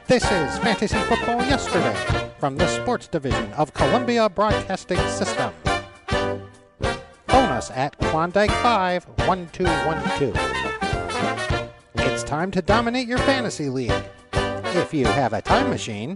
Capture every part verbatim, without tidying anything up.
This is Fantasy Football Yesterday from the Sports Division of Columbia Broadcasting System. Phone us at Klondike five one two one two. It's time to dominate your fantasy league, if you have a time machine.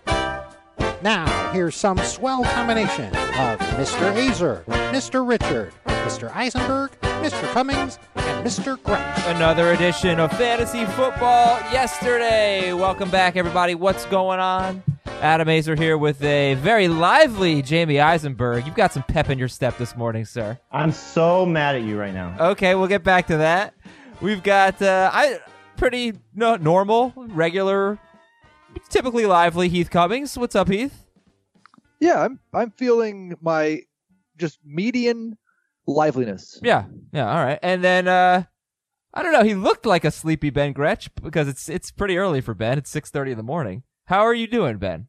Now, here's some swell combination of Mister Azer, Mister Richard, Mister Eisenberg, Mister Cummings, and Mister Gretsch. Another edition of Fantasy Football Yesterday. Welcome back, everybody. What's going on? Adam Azer here with a very lively Jamie Eisenberg. You've got some pep in your step this morning, sir. I'm so mad at you right now. Okay, we'll get back to that. We've got uh, I pretty no, normal, regular, typically lively Heath Cummings. What's up, Heath? Yeah, I'm I'm feeling my just median liveliness. Yeah, yeah, all right. And then uh, I don't know. He looked like a sleepy Ben Gretsch because it's it's pretty early for Ben. It's six thirty in the morning. How are you doing, Ben?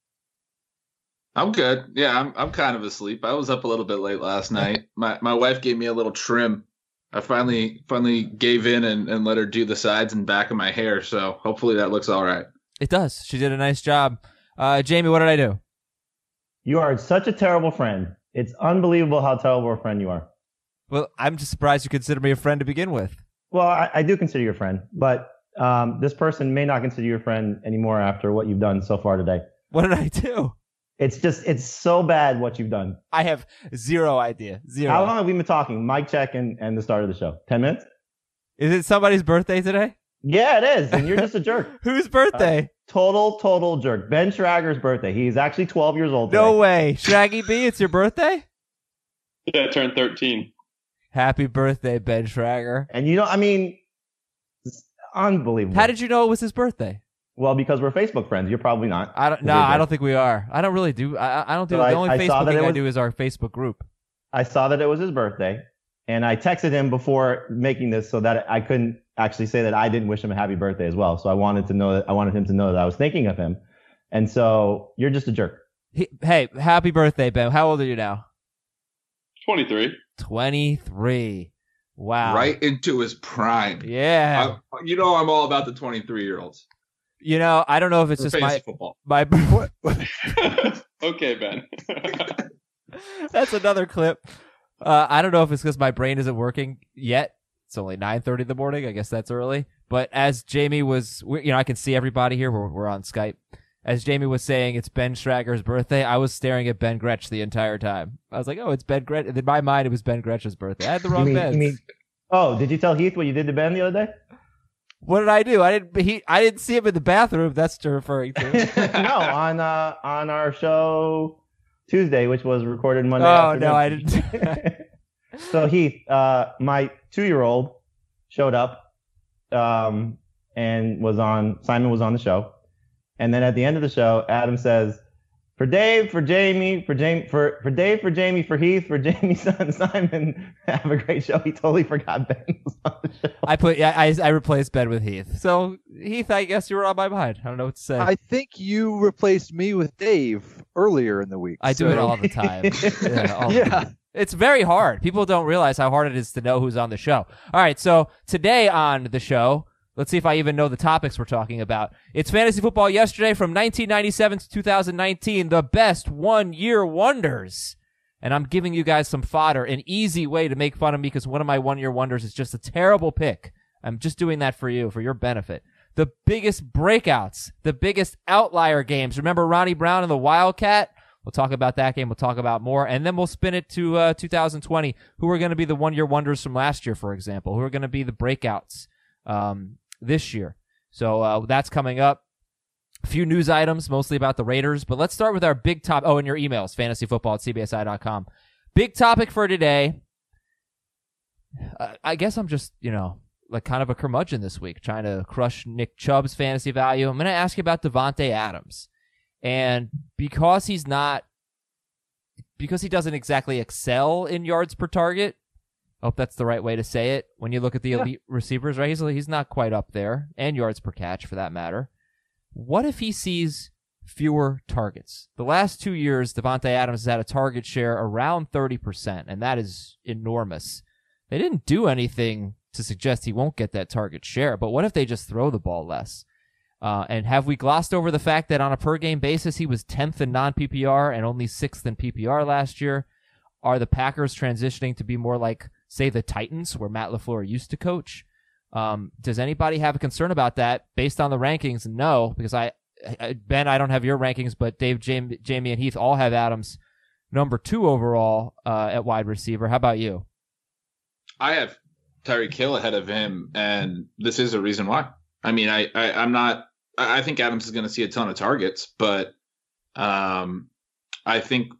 I'm good. Yeah, I'm I'm kind of asleep. I was up a little bit late last night. My my wife gave me a little trim. I finally finally gave in and, and let her do the sides and back of my hair. So hopefully that looks all right. It does. She did a nice job. Uh, Jamie, what did I do? You are such a terrible friend. It's unbelievable how terrible a friend you are. Well, I'm just surprised you consider me a friend to begin with. Well, I, I do consider you a friend, but um, this person may not consider you a friend anymore after what you've done so far today. What did I do? It's just, it's so bad what you've done. I have zero idea. Zero. How long have we been talking? Mic check and, and the start of the show. Ten minutes? Is it somebody's birthday today? Yeah, it is. And you're just a jerk. Whose birthday? Uh, total, total jerk. Ben Schrager's birthday. He's actually twelve years old today. No way. Shaggy B, it's your birthday? Yeah, I turned thirteen. Happy birthday, Ben Schrager. And you know, I mean, it's unbelievable. How did you know it was his birthday? Well, because we're Facebook friends. You're probably not. I don't. No, I don't think we are. I don't really do. I, I don't do. So the I- only I saw Facebook that thing it I was- do is our Facebook group. I saw that it was his birthday, and I texted him before making this so that I couldn't actually say that I didn't wish him a happy birthday as well. So I wanted to know that I wanted him to know that I was thinking of him. And so you're just a jerk. He, hey, happy birthday, Ben. How old are you now? twenty-three. twenty-three. Wow. Right into his prime. Yeah. I, you know I'm all about the twenty-three-year-olds. You know, I don't know if it's For just fantasy my football. my. Okay, Ben. That's another clip. Uh, I don't know if it's because my brain isn't working yet. It's only nine thirty in the morning. I guess that's early. But as Jamie was, you know, I can see everybody here. We're, we're on Skype. As Jamie was saying, it's Ben Schrager's birthday. I was staring at Ben Gretsch the entire time. I was like, oh, it's Ben Gretsch. In my mind, it was Ben Gretsch's birthday. I had the wrong You mean, Ben. you mean, oh, did you tell Heath what you did to Ben the other day? What did I do? I didn't. He. I didn't see him in the bathroom. That's what you're referring to. No, on uh, on our show Tuesday, which was recorded Monday Oh afternoon. no, I didn't. So Heath, uh, my two-year-old showed up, um, and was on. Simon was on the show, and then at the end of the show, Adam says, "For Dave, for Jamie, for Jamie, for for Dave, for Jamie, for Heath, for Jamie's son Simon, have a great show." He totally forgot Ben was on the show. I put. I, I I replaced Ben with Heath. So Heath, I guess you were on my mind. I don't know what to say. I think you replaced me with Dave earlier in the week. I do so- it all the time. yeah. all the Yeah. time. It's very hard. People don't realize how hard it is to know who's on the show. All right, so today on the show, let's see if I even know the topics we're talking about. It's Fantasy Football Yesterday from nineteen ninety-seven to two thousand nineteen, the best one-year wonders. And I'm giving you guys some fodder, an easy way to make fun of me because one of my one-year wonders is just a terrible pick. I'm just doing that for you, for your benefit. The biggest breakouts, the biggest outlier games. Remember Ronnie Brown and the Wildcat? We'll talk about that game. We'll talk about more. And then we'll spin it to uh, two thousand twenty. Who are going to be the one-year wonders from last year, for example? Who are going to be the breakouts um, this year? So uh, that's coming up. A few news items, mostly about the Raiders. But let's start with our big top. Oh, and your emails, fantasyfootball at c b s i dot com. Big topic for today. Uh, I guess I'm just, you know, like kind of a curmudgeon this week, trying to crush Nick Chubb's fantasy value. I'm going to ask you about Davante Adams. And because he's not, because he doesn't exactly excel in yards per target, I hope that's the right way to say it. When you look at the Yeah. elite receivers, right? He's, he's not quite up there, and yards per catch for that matter. What if he sees fewer targets? The last two years, Davante Adams has had a target share around thirty percent, and that is enormous. They didn't do anything to suggest he won't get that target share, but what if they just throw the ball less? Uh, and have we glossed over the fact that on a per-game basis, he was tenth in non-P P R and only sixth in P P R last year? Are the Packers transitioning to be more like, say, the Titans, where Matt LaFleur used to coach? Um, does anybody have a concern about that based on the rankings? No, because I, I Ben, I don't have your rankings, but Dave, Jamie, Jamie, and Heath all have Adams number two overall uh, at wide receiver. How about you? I have Tyreek Hill ahead of him, and this is a reason why. I mean, I, I I'm not. I think Adams is going to see a ton of targets, but um, I think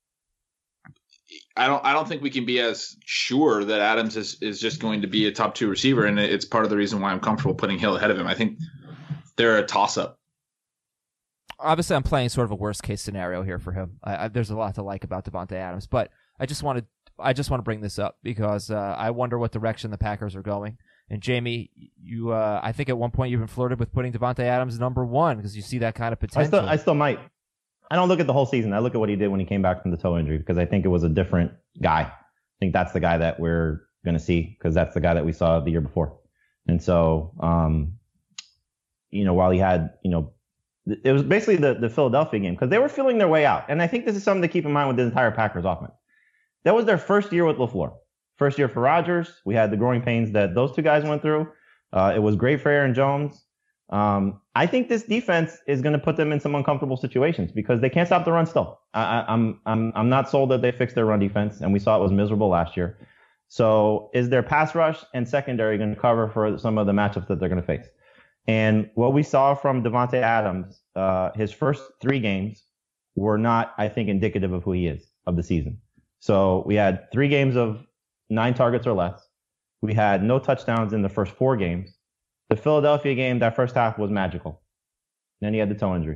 I don't. I don't think we can be as sure that Adams is, is just going to be a top two receiver, and it's part of the reason why I'm comfortable putting Hill ahead of him. I think they're a toss up. Obviously, I'm playing sort of a worst case scenario here for him. I, I, there's a lot to like about Davante Adams, but I just wanted. I just want to bring this up because uh, I wonder what direction the Packers are going. And Jamie, you, uh, I think at one point you've been flirted with putting Davante Adams number one because you see that kind of potential. I still, I still might. I don't look at the whole season. I look at what he did when he came back from the toe injury because I think it was a different guy. I think that's the guy that we're going to see because that's the guy that we saw the year before. And so, um, you know, while he had, you know, it was basically the, the Philadelphia game because they were feeling their way out. And I think this is something to keep in mind with the entire Packers offense. That was their first year with LaFleur. First year for Rodgers. We had the growing pains that those two guys went through. Uh, it was great for Aaron Jones. Um, I think this defense is going to put them in some uncomfortable situations because they can't stop the run still. I, I, I'm, I'm, I'm not sold that they fixed their run defense, and we saw it was miserable last year. So is their pass rush and secondary going to cover for some of the matchups that they're going to face? And what we saw from Davante Adams, uh, his first three games were not, I think, indicative of who he is of the season. So we had three games of nine targets or less. We had no touchdowns in the first four games. The Philadelphia game, that first half was magical. Then he had the toe injury.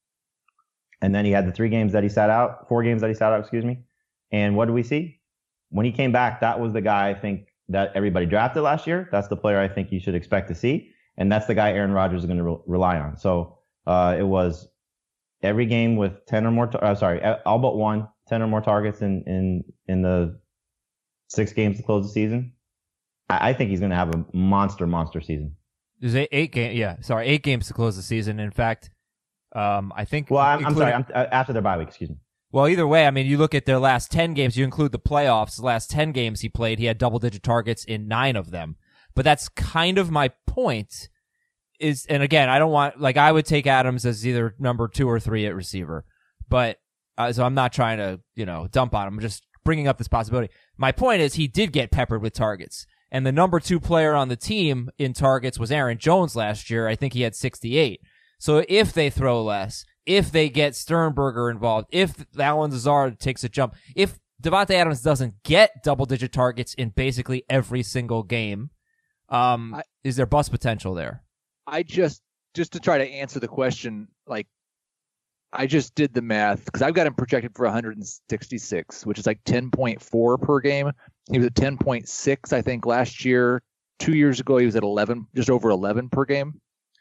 And then he had the three games that he sat out, four games that he sat out, excuse me. And what did we see? When he came back, that was the guy I think that everybody drafted last year. That's the player I think you should expect to see. And that's the guy Aaron Rodgers is going to re- rely on. So uh, it was every game with ten or more, tar- uh, sorry, all but one, ten or more targets in, in, in the six games to close the season. I, I think he's going to have a monster, monster season. There's eight, eight games, yeah, sorry, eight games to close the season. In fact, um, I think. Well, I'm, I'm sorry, I'm, uh, after their bye week, excuse me. Well, either way, I mean, you look at their last ten games, you include the playoffs, the last ten games he played, he had double-digit targets in nine of them. But that's kind of my point is, and again, I don't want, like, I would take Adams as either number two or three at receiver. But, uh, so I'm not trying to, you know, dump on him. I'm just bringing up this possibility. My point is he did get peppered with targets. And the number two player on the team in targets was Aaron Jones last year. I think he had sixty-eight. So if they throw less, if they get Sternberger involved, if Allen Lazard takes a jump, if Davante Adams doesn't get double-digit targets in basically every single game, um, I, is there bust potential there? I just, just to try to answer the question, like, I just did the math because I've got him projected for one hundred sixty-six, which is like ten point four per game. He was at ten point six, I think, last year. Two years ago, he was at eleven, just over eleven per game.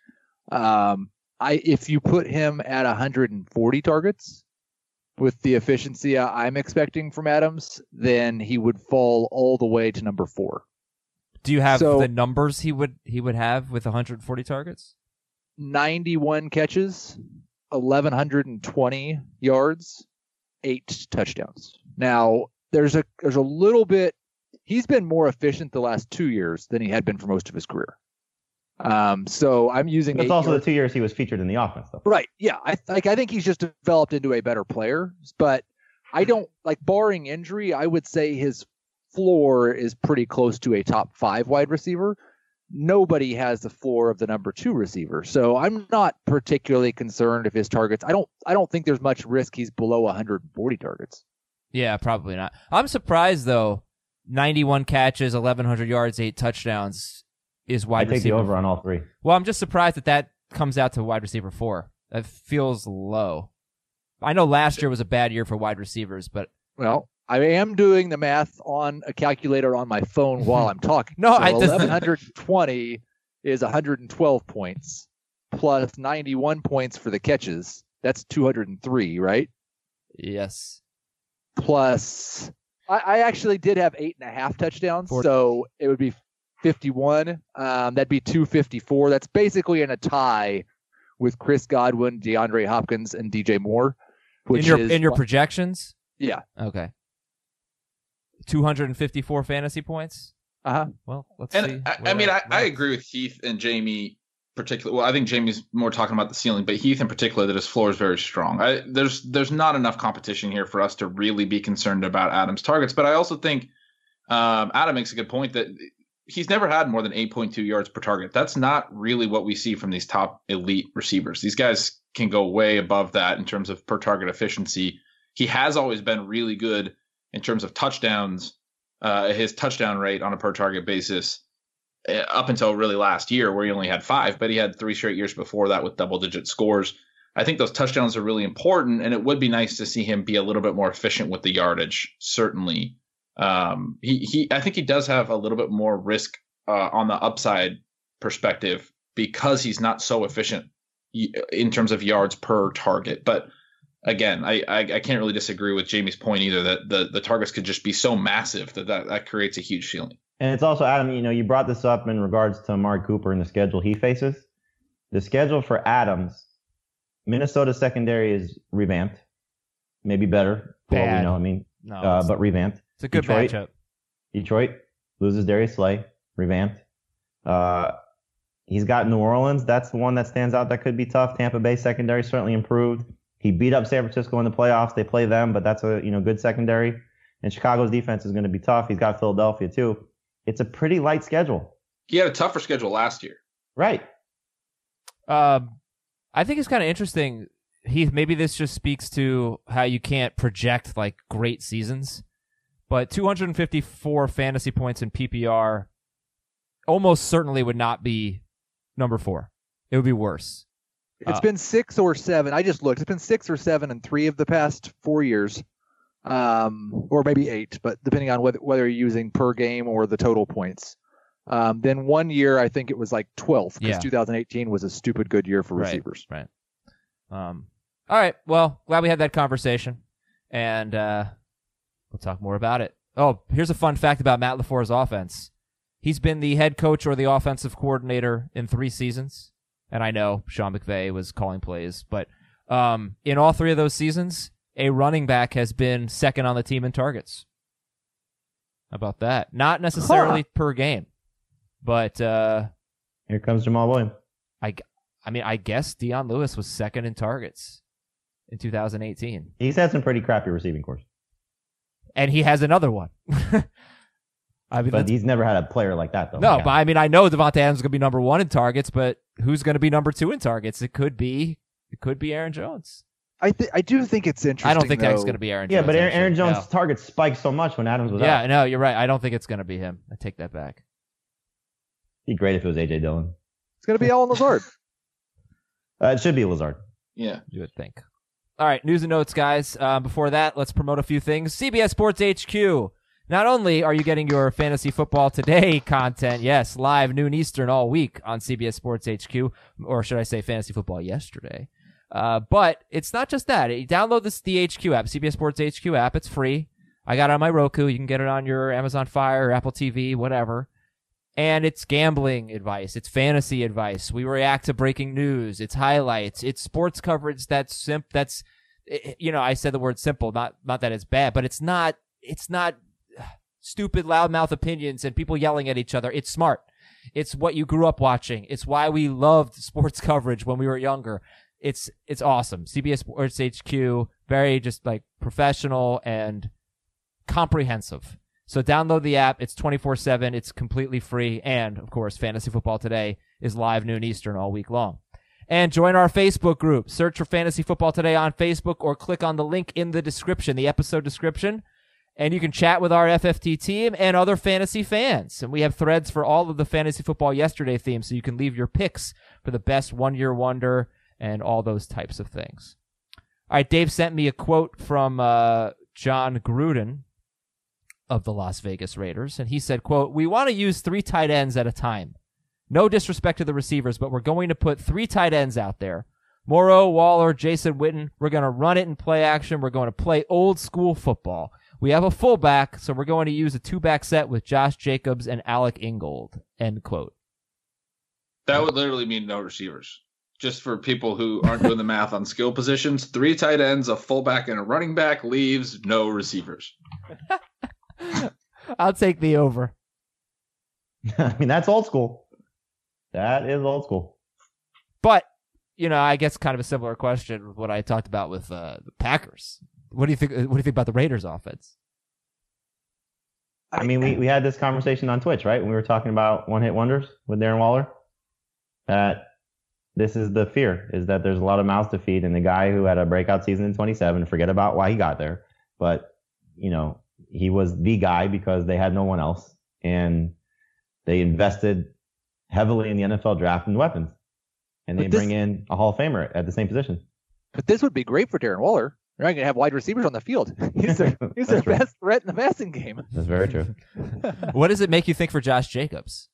Um, I if you put him at one hundred forty targets with the efficiency I'm expecting from Adams, then he would fall all the way to number four. Do you have so, the numbers he would he would have with one hundred forty targets? ninety-one catches, eleven twenty yards, eight touchdowns. Now, there's a there's a little bit. He's been more efficient the last two years than he had been for most of his career. Um, so I'm using. It's also yards. The two years he was featured in the offense, though. Right? Yeah. I like. I think he's just developed into a better player. But I don't like, barring injury, I would say his floor is pretty close to a top five wide receiver. Nobody has the floor of the number two receiver. So I'm not particularly concerned if his targets. I don't. I don't think there's much risk he's below one hundred forty targets. Yeah, probably not. I'm surprised though. ninety-one catches, eleven hundred yards, eight touchdowns is wide I take receiver. the over on all three. Well, I'm just surprised that that comes out to wide receiver four. That feels low. I know last year was a bad year for wide receivers, but well, I am doing the math on a calculator on my phone while I'm talking. no, so I eleven twenty is one hundred twelve points plus ninety-one points for the catches. That's two hundred three, right? Yes. Plus, I, I actually did have eight and a half touchdowns, forty. So it would be fifty-one. Um, that'd be two fifty-four. That's basically in a tie with Chris Godwin, DeAndre Hopkins, and D J Moore. Which in your is in your projections? Yeah. Okay. two hundred fifty-four fantasy points. Uh huh. Well, let's and see. I, I mean, I, I agree with Heath and Jamie particularly. Well, I think Jamie's more talking about the ceiling, but Heath in particular, that his floor is very strong. I, there's there's not enough competition here for us to really be concerned about Adam's targets. But I also think um, Adam makes a good point that he's never had more than eight point two yards per target. That's not really what we see from these top elite receivers. These guys can go way above that in terms of per target efficiency. He has always been really good in terms of touchdowns. Uh, his touchdown rate on a per target basis uh, up until really last year where he only had five, but he had three straight years before that with double digit scores. I think those touchdowns are really important, and it would be nice to see him be a little bit more efficient with the yardage. Certainly. Um, he, he, I think he does have a little bit more risk uh, on the upside perspective because he's not so efficient in terms of yards per target. But again, I, I, I can't really disagree with Jamie's point either that the, the targets could just be so massive that, that that creates a huge ceiling. And it's also, Adam, you know, you brought this up in regards to Amari Cooper and the schedule he faces. The schedule for Adams, Minnesota secondary is revamped, maybe better for what we Bad. know. I mean, No, uh, it's, but revamped. it's a good Detroit, matchup. Detroit loses Darius Slay, revamped. Uh, he's got New Orleans. That's the one that stands out. That could be tough. Tampa Bay secondary certainly improved. He beat up San Francisco in the playoffs. They play them, but that's a you know good secondary. And Chicago's defense is going to be tough. He's got Philadelphia too. It's a pretty light schedule. He had a tougher schedule last year. Right. Um, I think it's kind of interesting. Heath, maybe this just speaks to how you can't project like great seasons, but two hundred fifty-four fantasy points in P P R almost certainly would not be number four. It would be worse. It's Uh, been six or seven. I just looked. It's been six or seven in three of the past four years, um, or maybe eight, but depending on whether whether you're using per game or the total points. Um, then one year, I think it was like twelfth because Yeah. two thousand eighteen was a stupid good year for Right, receivers. Right. Um. All right. Well, glad we had that conversation, and uh, we'll talk more about it. Oh, here's a fun fact about Matt LaFleur's offense. He's been the head coach or the offensive coordinator in three seasons. And I know Sean McVay was calling plays, but um, in all three of those seasons, a running back has been second on the team in targets. How about that? Not necessarily Huh. per game, but uh, Here comes Jamal Williams. I, I mean, I guess Deion Lewis was second in targets in two thousand eighteen. He's had some pretty crappy receiving course, And he has another one. I mean, but that's- he's never had a player like that though. no, Yeah. but I mean, I know Devontae Adams is going to be number one in targets, but who's going to be number two in targets? It could be, it could be Aaron Jones. I th- I do think it's interesting. I don't think though. that's going to be Aaron yeah, Jones. but Aaron, actually. Aaron Jones' No. targets spiked so much when Adams was Yeah, out. no, you're right. I don't think it's going to be him. I take that back. It'd be great if it was A J Dillon. It's going to be Alan Lazard. Uh, it should be Lazard. Yeah. You would think. All right, news and notes, guys. Uh, before that, let's promote a few things. C B S Sports H Q. Not only are you getting your Fantasy Football Today content, yes, live noon Eastern all week on C B S Sports H Q, or should I say Fantasy Football Yesterday, uh, but it's not just that. You download this, the H Q app, C B S Sports H Q app. It's free. I got it on my Roku. You can get it on your Amazon Fire, Apple T V, whatever. And it's gambling advice. It's fantasy advice. We react to breaking news. It's highlights. It's sports coverage that's simp. That's, you know, I said the word simple. Not not that it's bad, but it's not. It's not stupid loudmouth opinions and people yelling at each other. It's smart. It's what you grew up watching. It's why we loved sports coverage when we were younger. It's it's awesome. C B S Sports H Q, very just like professional and comprehensive. So download the app. It's twenty-four seven. It's completely free. And, of course, Fantasy Football Today is live noon Eastern all week long. And join our Facebook group. Search for Fantasy Football Today on Facebook or click on the link in the description, the episode description. And you can chat with our F F T team and other fantasy fans. And we have threads for all of the Fantasy Football Yesterday themes, so you can leave your picks for the best one-year wonder and all those types of things. All right, Dave sent me a quote from uh, John Gruden of the Las Vegas Raiders, and he said, quote, "We want to use three tight ends at a time. No disrespect to the receivers, but we're going to put three tight ends out there. Morrow, Waller, Jason Witten. We're going to run it in play action. We're going to play old school football. We have a fullback, so we're going to use a two-back set with Josh Jacobs and Alec Ingold," end quote. That would literally mean no receivers. just for people who aren't doing the math on skill positions, three tight ends, a fullback, and a running back leaves no receivers. I'll take the over. I mean, that's old school. That is old school. But, you know, I guess kind of a similar question with what I talked about with uh, the Packers. What do you think? What do you think about the Raiders' offense? I mean, we, we had this conversation on Twitch, right? When we were talking about one-hit wonders with Darren Waller. That this is the fear, is that there's a lot of mouths to feed, and the guy who had a breakout season in twenty-seven, forget about why he got there, but, you know, he was the guy because they had no one else, and they invested heavily in the N F L draft and weapons, and they But this- bring in a Hall of Famer at the same position. But this would be great for Darren Waller. They're not going to have wide receivers on the field. He's their, he's their That's true. best threat in the passing game. That's very true. What does it make you think for Josh Jacobs?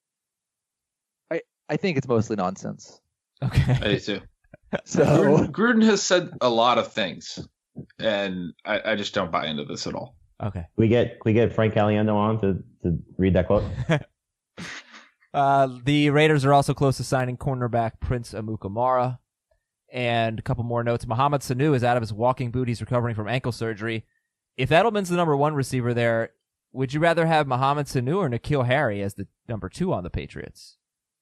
I think it's mostly nonsense. Okay. I do too. So Gruden, Gruden has said a lot of things, and I, I just don't buy into this at all. Okay. we get we get Frank Caliendo on to, to read that quote. Uh, the Raiders are also close to signing cornerback Prince Amukamara. And a couple more notes. Mohamed Sanu is out of his walking boot. He's recovering from ankle surgery. If Edelman's the number one receiver there, would you rather have Mohamed Sanu or N'Keal Harry as the number two on the Patriots?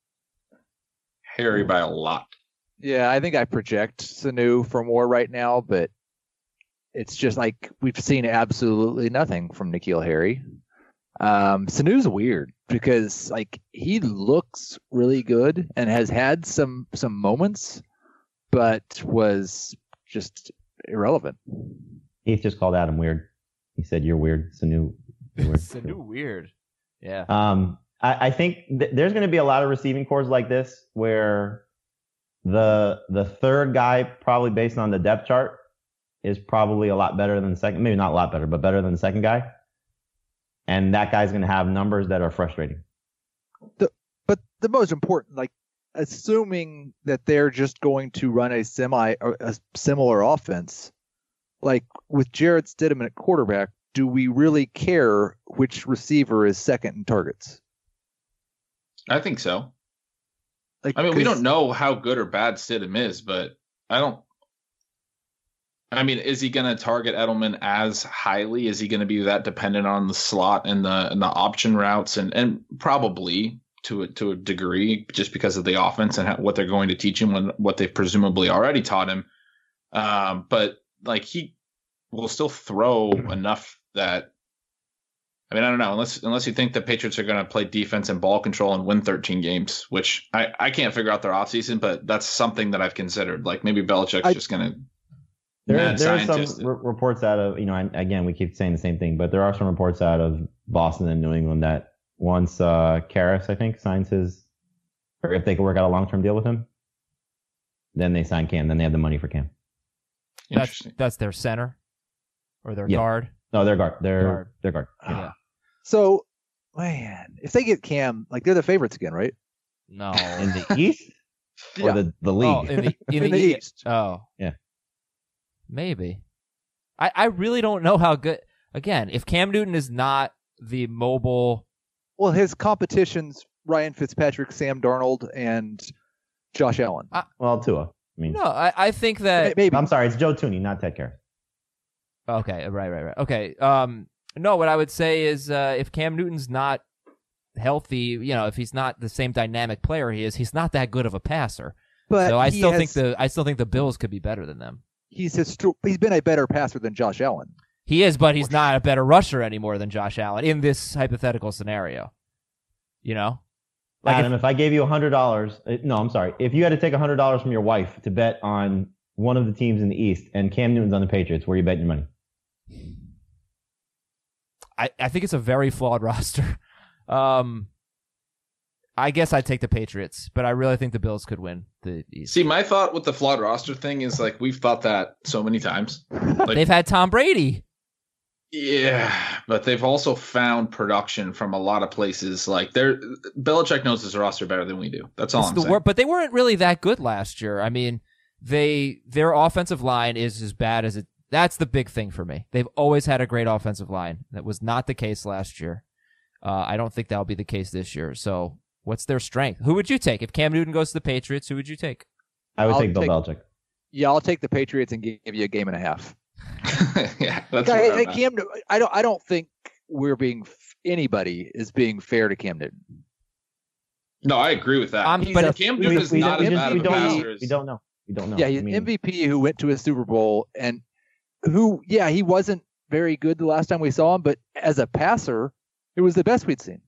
Harry by a lot. yeah, I think I project Sanu for more right now, but it's just like we've seen absolutely nothing from N'Keal Harry. Um, Sanu's weird because like he looks really good and has had some some moments, but was just irrelevant. Heath just called Adam weird. He said, "You're weird, Sanu." You're weird. Sanu weird. Yeah. Um, I, I think th- there's going to be a lot of receiving cores like this where the the third guy, probably based on the depth chart, is probably a lot better than the second. Maybe not a lot better, but better than the second guy. And that guy's going to have numbers that are frustrating. But the most important, like assuming that they're just going to run a semi or a similar offense, like with Jarrett Stidham at quarterback, do we really care which receiver is second in targets? I think so. Like, I mean, we 'cause- don't know how good or bad Stidham is, but I don't. I mean, is he going to target Edelman as highly? Is he going to be that dependent on the slot and the and the option routes, and and probably to a, to a degree, just because of the offense and how, what they're going to teach him, when what they've presumably already taught him. Um, but like he will still throw enough that. I mean, I don't know, unless unless you think the Patriots are going to play defense and ball control and win thirteen games, which I, I can't figure out their offseason, but that's something that I've considered. Like maybe Belichick's I- just going to. There, Mad there are scientist. some re- reports out of, you know, and again, we keep saying the same thing, but there are some reports out of Boston and New England that once uh, Karras, I think, signs his, or if they could work out a long-term deal with him, then they sign Cam. Then they have the money for Cam. That's Interesting. that's their center or their Yeah. guard. No, they're guard. They're Guard. they're guard. Yeah. Yeah. So, man, if they get Cam, like they're the favorites again, right? No. In the East or Yeah. the, the Oh, league? in the in, In the, the E- East. Oh. Yeah. Maybe. I I really don't know how good. Again, if Cam Newton is not the mobile. Well, his competition's Ryan Fitzpatrick, Sam Darnold, and Josh Allen. well, Tua. I mean, No, I, I think that. Maybe. I'm sorry, it's Joe Tooney, not Ted Karras. Okay, right, right, right. Okay. Um, no, what I would say is uh, if Cam Newton's not healthy, you know, if he's not the same dynamic player he is, he's not that good of a passer. But so I he still has- think the I still think the Bills could be better than them. he's histo- he's been a better passer than Josh Allen. He is, but he's not a better rusher anymore than Josh Allen in this hypothetical scenario. You know, like Adam, if, if, I gave you one hundred dollars, uh, no, I'm sorry. If you had to take one hundred dollars from your wife to bet on one of the teams in the East and Cam Newton's on the Patriots, where you bet your money? I I think it's a very flawed roster. Um, I guess I'd take the Patriots, but I really think the Bills could win the East. See, my thought with the flawed roster thing is like we've thought that so many times. Like, They've had Tom Brady. yeah, but they've also found production from a lot of places. Like they're Belichick knows his roster better than we do. That's all It's I'm the saying. wor- but they weren't really that good last year. I mean, they their offensive line is as bad as it. That's the big thing for me. They've always had a great offensive line. That was not the case last year. Uh, I don't think that'll be the case this year. So, what's their strength? Who would you take if Cam Newton goes to the Patriots? Who would you take? I would I'll take Bill take- Belichick. Yeah, I'll take the Patriots and give you a game and a half. yeah, that's Guy, what I'm hey, at. Cam, I don't. I don't think we're being anybody is being fair to Cam Newton. No, I agree with that. I'm- He's but a- if- Cam We, Newton we, is we, not we as just- bad we of a don't know. passer as- We don't know. We don't know. Yeah, he's I an mean, M V P who went to a Super Bowl, and who, yeah, he wasn't very good the last time we saw him, but as a passer, it was the best we'd seen.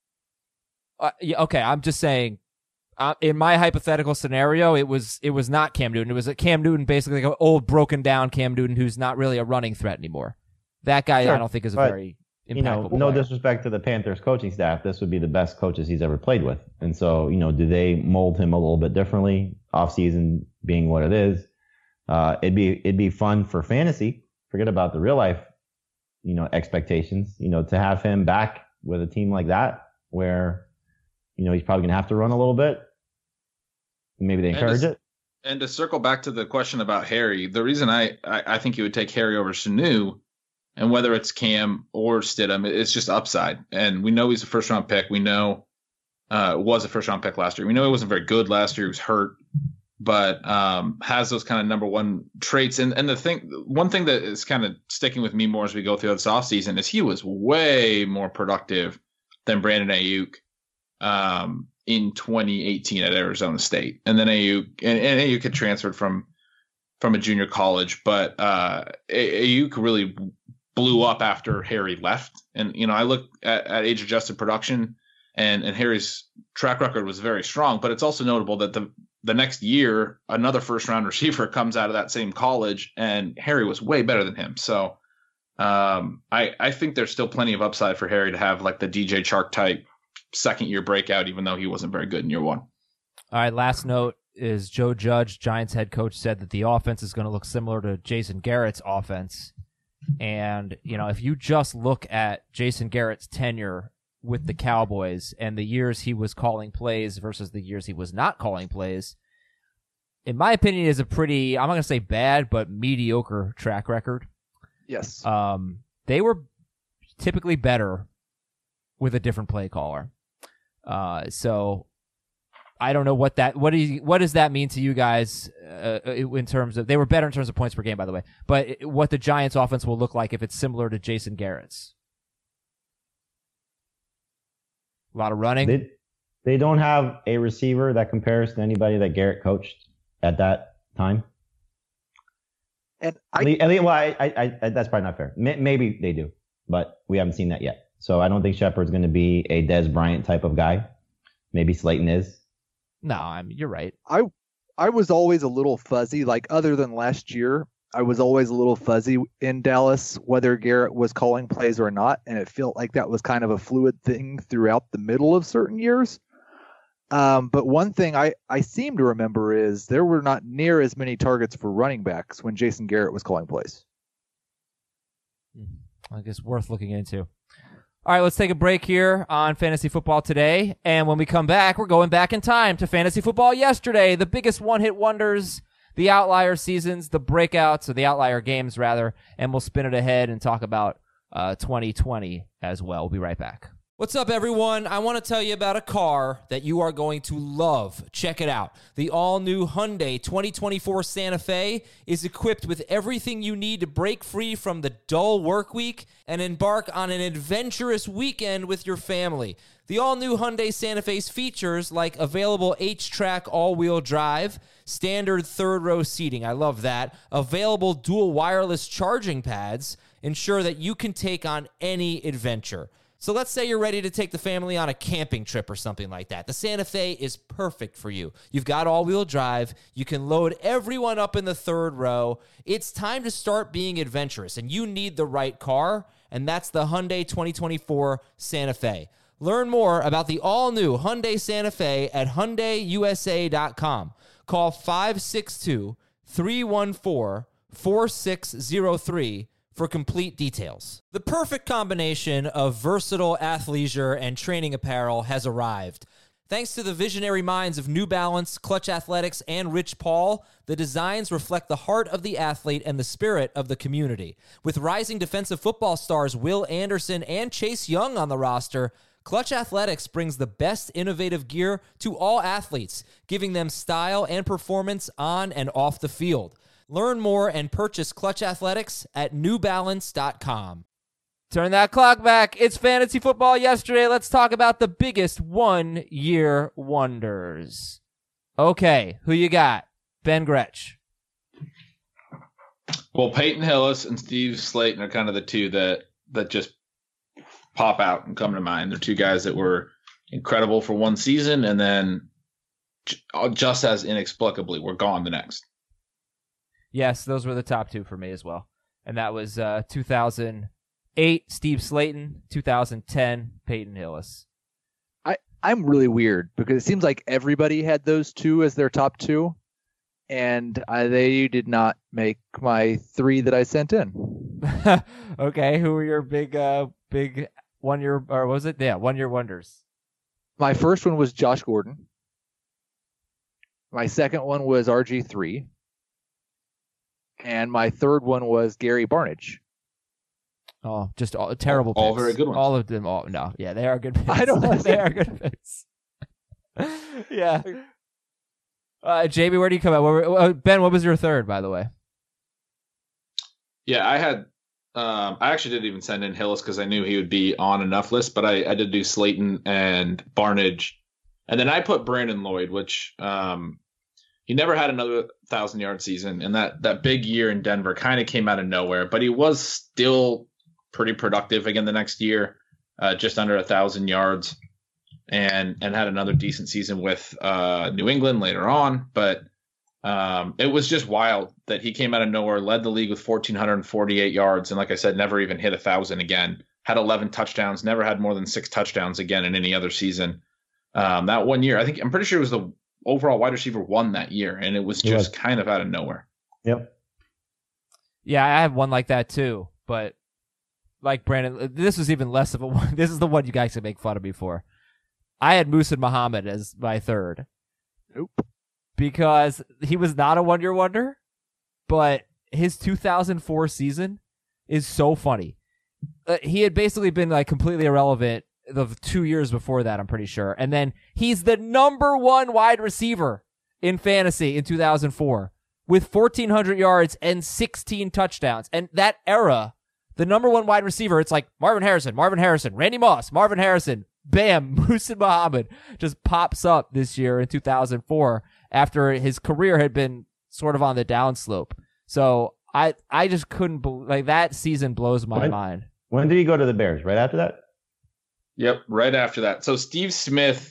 Uh, yeah, okay, I'm just saying. Uh, in my hypothetical scenario, it was it was not Cam Newton. It was a Cam Newton, basically like an old, broken down Cam Newton who's not really a running threat anymore. That guy, Sure, I don't think is a but, very impactful you know, no player. disrespect to the Panthers coaching staff, this would be the best coaches he's ever played with. And so, you know, do they mold him a little bit differently? Off season being what it is, uh, it'd be it'd be fun for fantasy. Forget about the real life, you know, expectations. You know, to have him back with a team like that, where, you know, he's probably gonna have to run a little bit. Maybe they And encourage it's- it. And to circle back to the question about Harry, the reason I, I, I think you would take Harry over Sanu, and whether it's Cam or Stidham, it's just upside. And we know he's a first round pick. We know uh, was a first round pick last year. We know he wasn't very good last year. He was hurt, but um, has those kind of number one traits. And and the thing, one thing that is kind of sticking with me more as we go through this offseason is he was way more productive than Brandon Ayuk um, in twenty eighteen at Arizona State. And then Ayuk, and, and Ayuk had transferred from from a junior college, but uh, Ayuk really blew up after Harry left. And, you know, I look at, at age adjusted production, and, and Harry's track record was very strong, but it's also notable that the, the next year, another first round receiver comes out of that same college, and Harry was way better than him. So um, I, I think there's still plenty of upside for Harry to have like the D J Chark type second year breakout, even though he wasn't very good in year one. All right, last note is Joe Judge, Giants head coach, said that the offense is going to look similar to Jason Garrett's offense. And, you know, if you just look at Jason Garrett's tenure with the Cowboys and the years he was calling plays versus the years he was not calling plays, in my opinion, is a pretty, I'm not going to say bad, but mediocre track record. Yes. Um, they were typically better with a different play caller. Uh, so I don't know what that what do you, what does that mean to you guys uh, in terms of, they were better in terms of points per game, by the way, but what the Giants offense will look like if it's similar to Jason Garrett's. A lot of running. They, they don't have a receiver that compares to anybody that Garrett coached at that time. And I, I, least, well, I, I, I, that's probably not fair. May, maybe they do, but we haven't seen that yet. So I don't think Shepard's going to be a Dez Bryant type of guy. Maybe Slayton is. No, I mean, you're right. I was always a little fuzzy, like other than last year, I was always a little fuzzy in Dallas, whether Garrett was calling plays or not. And it felt like that was kind of a fluid thing throughout the middle of certain years. Um, but one thing I, I seem to remember is there were not near as many targets for running backs when Jason Garrett was calling plays. I guess worth looking into. All right, let's take a break here on Fantasy Football Today. And when we come back, we're going back in time to Fantasy Football Yesterday, the biggest one-hit wonders, the outlier seasons, the breakouts, or the outlier games, rather. And we'll spin it ahead and talk about uh, twenty twenty as well. We'll be right back. What's up, everyone? I want to tell you about a car that you are going to love. Check it out. The all-new Hyundai twenty twenty-four Santa Fe is equipped with everything you need to break free from the dull work week and embark on an adventurous weekend with your family. The all-new Hyundai Santa Fe's features like available H-Track all-wheel drive, standard third-row seating, I love that, available dual wireless charging pads, ensure that you can take on any adventure. So let's say you're ready to take the family on a camping trip or something like that. The Santa Fe is perfect for you. You've got all-wheel drive. You can load everyone up in the third row. It's time to start being adventurous, and you need the right car, and that's the Hyundai twenty twenty-four Santa Fe. Learn more about the all-new Hyundai Santa Fe at Hyundai U S A dot com. Call five six two, three one four, four six zero three for complete details. The perfect combination of versatile athleisure and training apparel has arrived. Thanks to the visionary minds of New Balance, Clutch Athletics, and Rich Paul, the designs reflect the heart of the athlete and the spirit of the community. With rising defensive football stars Will Anderson and Chase Young on the roster, Clutch Athletics brings the best innovative gear to all athletes, giving them style and performance on and off the field. Learn more and purchase Clutch Athletics at new balance dot com. Turn that clock back. It's fantasy football yesterday. Let's talk about the biggest one-year wonders. Okay, who you got? Ben Gretsch. Well, Peyton Hillis and Steve Slayton are kind of the two that that just pop out and come to mind. They're two guys that were incredible for one season and then just as inexplicably were gone the next. Yes, those were the top two for me as well. And that was uh, two thousand eight, Steve Slayton, two thousand ten, Peyton Hillis. I, I'm really weird because it seems like everybody had those two as their top two, and I, they did not make my three that I sent in. Okay, who were your big, uh, big one year, or what was it? Yeah, one year wonders. My first one was Josh Gordon. My second one was R G three. And my third one was Gary Barnidge. Oh, just all, terrible all, all picks. very good ones. All of them. All no, yeah, they are good picks. I don't know. They are good picks. Yeah. Uh, Jamie, where do you come out? Where, uh, Ben, what was your third, by the way? Yeah, I had. Um, I actually didn't even send in Hillis because I knew he would be on enough list, but I, I did do Slayton and Barnidge, and then I put Brandon Lloyd, which um, he never had another thousand yard season, and that that big year in Denver kind of came out of nowhere. But he was still pretty productive again the next year, uh, just under a thousand yards, and and had another decent season with uh, New England later on, but. Um, it was just wild that he came out of nowhere, led the league with one thousand four hundred forty-eight yards, and like I said, never even hit a thousand again. Had eleven touchdowns, never had more than six touchdowns again in any other season. Um, that one year, I think I'm pretty sure it was the overall wide receiver one that year, and it was just yeah. kind of out of nowhere. Yep. Yeah, I have one like that too, but like Brandon, this was even less of a one. This is the one you guys can make fun of me for. I had Musa Muhammad as my third. Nope. Because he was not a one-year wonder, but his two thousand four season is so funny. Uh, he had basically been like completely irrelevant the two years before that, I'm pretty sure. And then he's the number one wide receiver in fantasy in two thousand four with fourteen hundred yards and sixteen touchdowns. And that era, the number one wide receiver, it's like Marvin Harrison, Marvin Harrison, Randy Moss, Marvin Harrison, bam, Musa Muhammad just pops up this year in two thousand four. After his career had been sort of on the downslope. So I I just couldn't believe, like, that season blows my when, mind. When did he go to the Bears? Right after that? Yep, right after that. So Steve Smith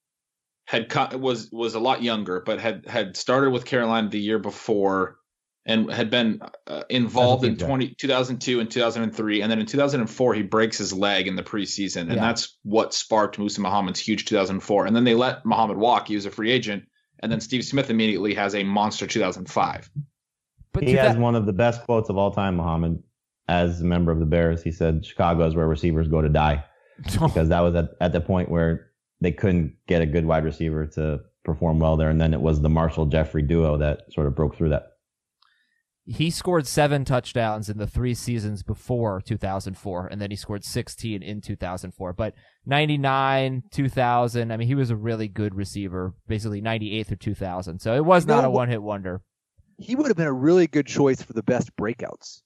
had was was a lot younger, but had had started with Carolina the year before and had been uh, involved in twenty, two thousand two and two thousand three. And then in two thousand four, he breaks his leg in the preseason. And yeah. that's what sparked Musa Muhammad's huge two thousand four. And then they let Muhammad walk. He was a free agent. And then Steve Smith immediately has a monster two thousand five. But he has that- one of the best quotes of all time, Muhammad, as a member of the Bears. He said, Chicago is where receivers go to die. Because that was at, at the point where they couldn't get a good wide receiver to perform well there. And then it was the Marshall-Jeffrey duo that sort of broke through that. He scored seven touchdowns in the three seasons before two thousand four, and then he scored sixteen in two thousand four. But ninety-nine, two thousand, I mean, he was a really good receiver, basically ninety-eight through two thousand. So it was not no, a one-hit wonder. He would have been a really good choice for the best breakouts.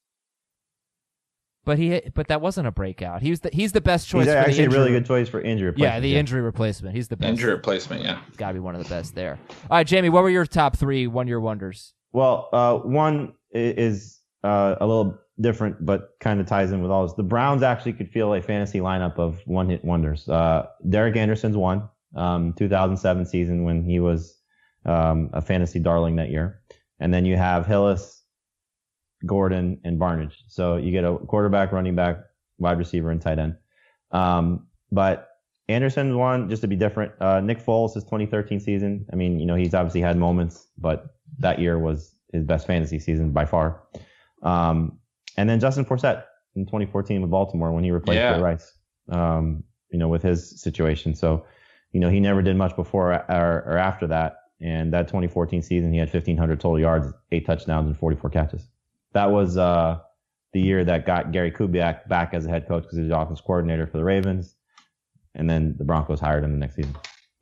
But he, but that wasn't a breakout. He was the, he's the best choice. He's for actually the injury. a really good choice for injury replacement. Yeah, the yeah. injury replacement. He's the best. Injury replacement, yeah. Got to be one of the best there. All right, Jamie, what were your top three one-year wonders? Well, uh, one is uh, a little different, but kind of ties in with all this. The Browns actually could feel a fantasy lineup of one-hit wonders. Uh, Derek Anderson's one, um, two thousand seven season when he was um, a fantasy darling that year. And then you have Hillis, Gordon, and Barnidge. So you get a quarterback, running back, wide receiver, and tight end. Um, but Anderson's one, just to be different. Uh, Nick Foles, his twenty thirteen season. I mean, you know, he's obviously had moments, but that year was his best fantasy season by far. Um, and then Justin Forsett in twenty fourteen with Baltimore when he replaced yeah. Ray Rice, um, you know, with his situation. So, you know, he never did much before or, or after that. And that twenty fourteen season, he had fifteen hundred total yards, eight touchdowns, and forty-four catches. That was uh, the year that got Gary Kubiak back as a head coach because he was the offense coordinator for the Ravens. and then the Broncos hired him the next season.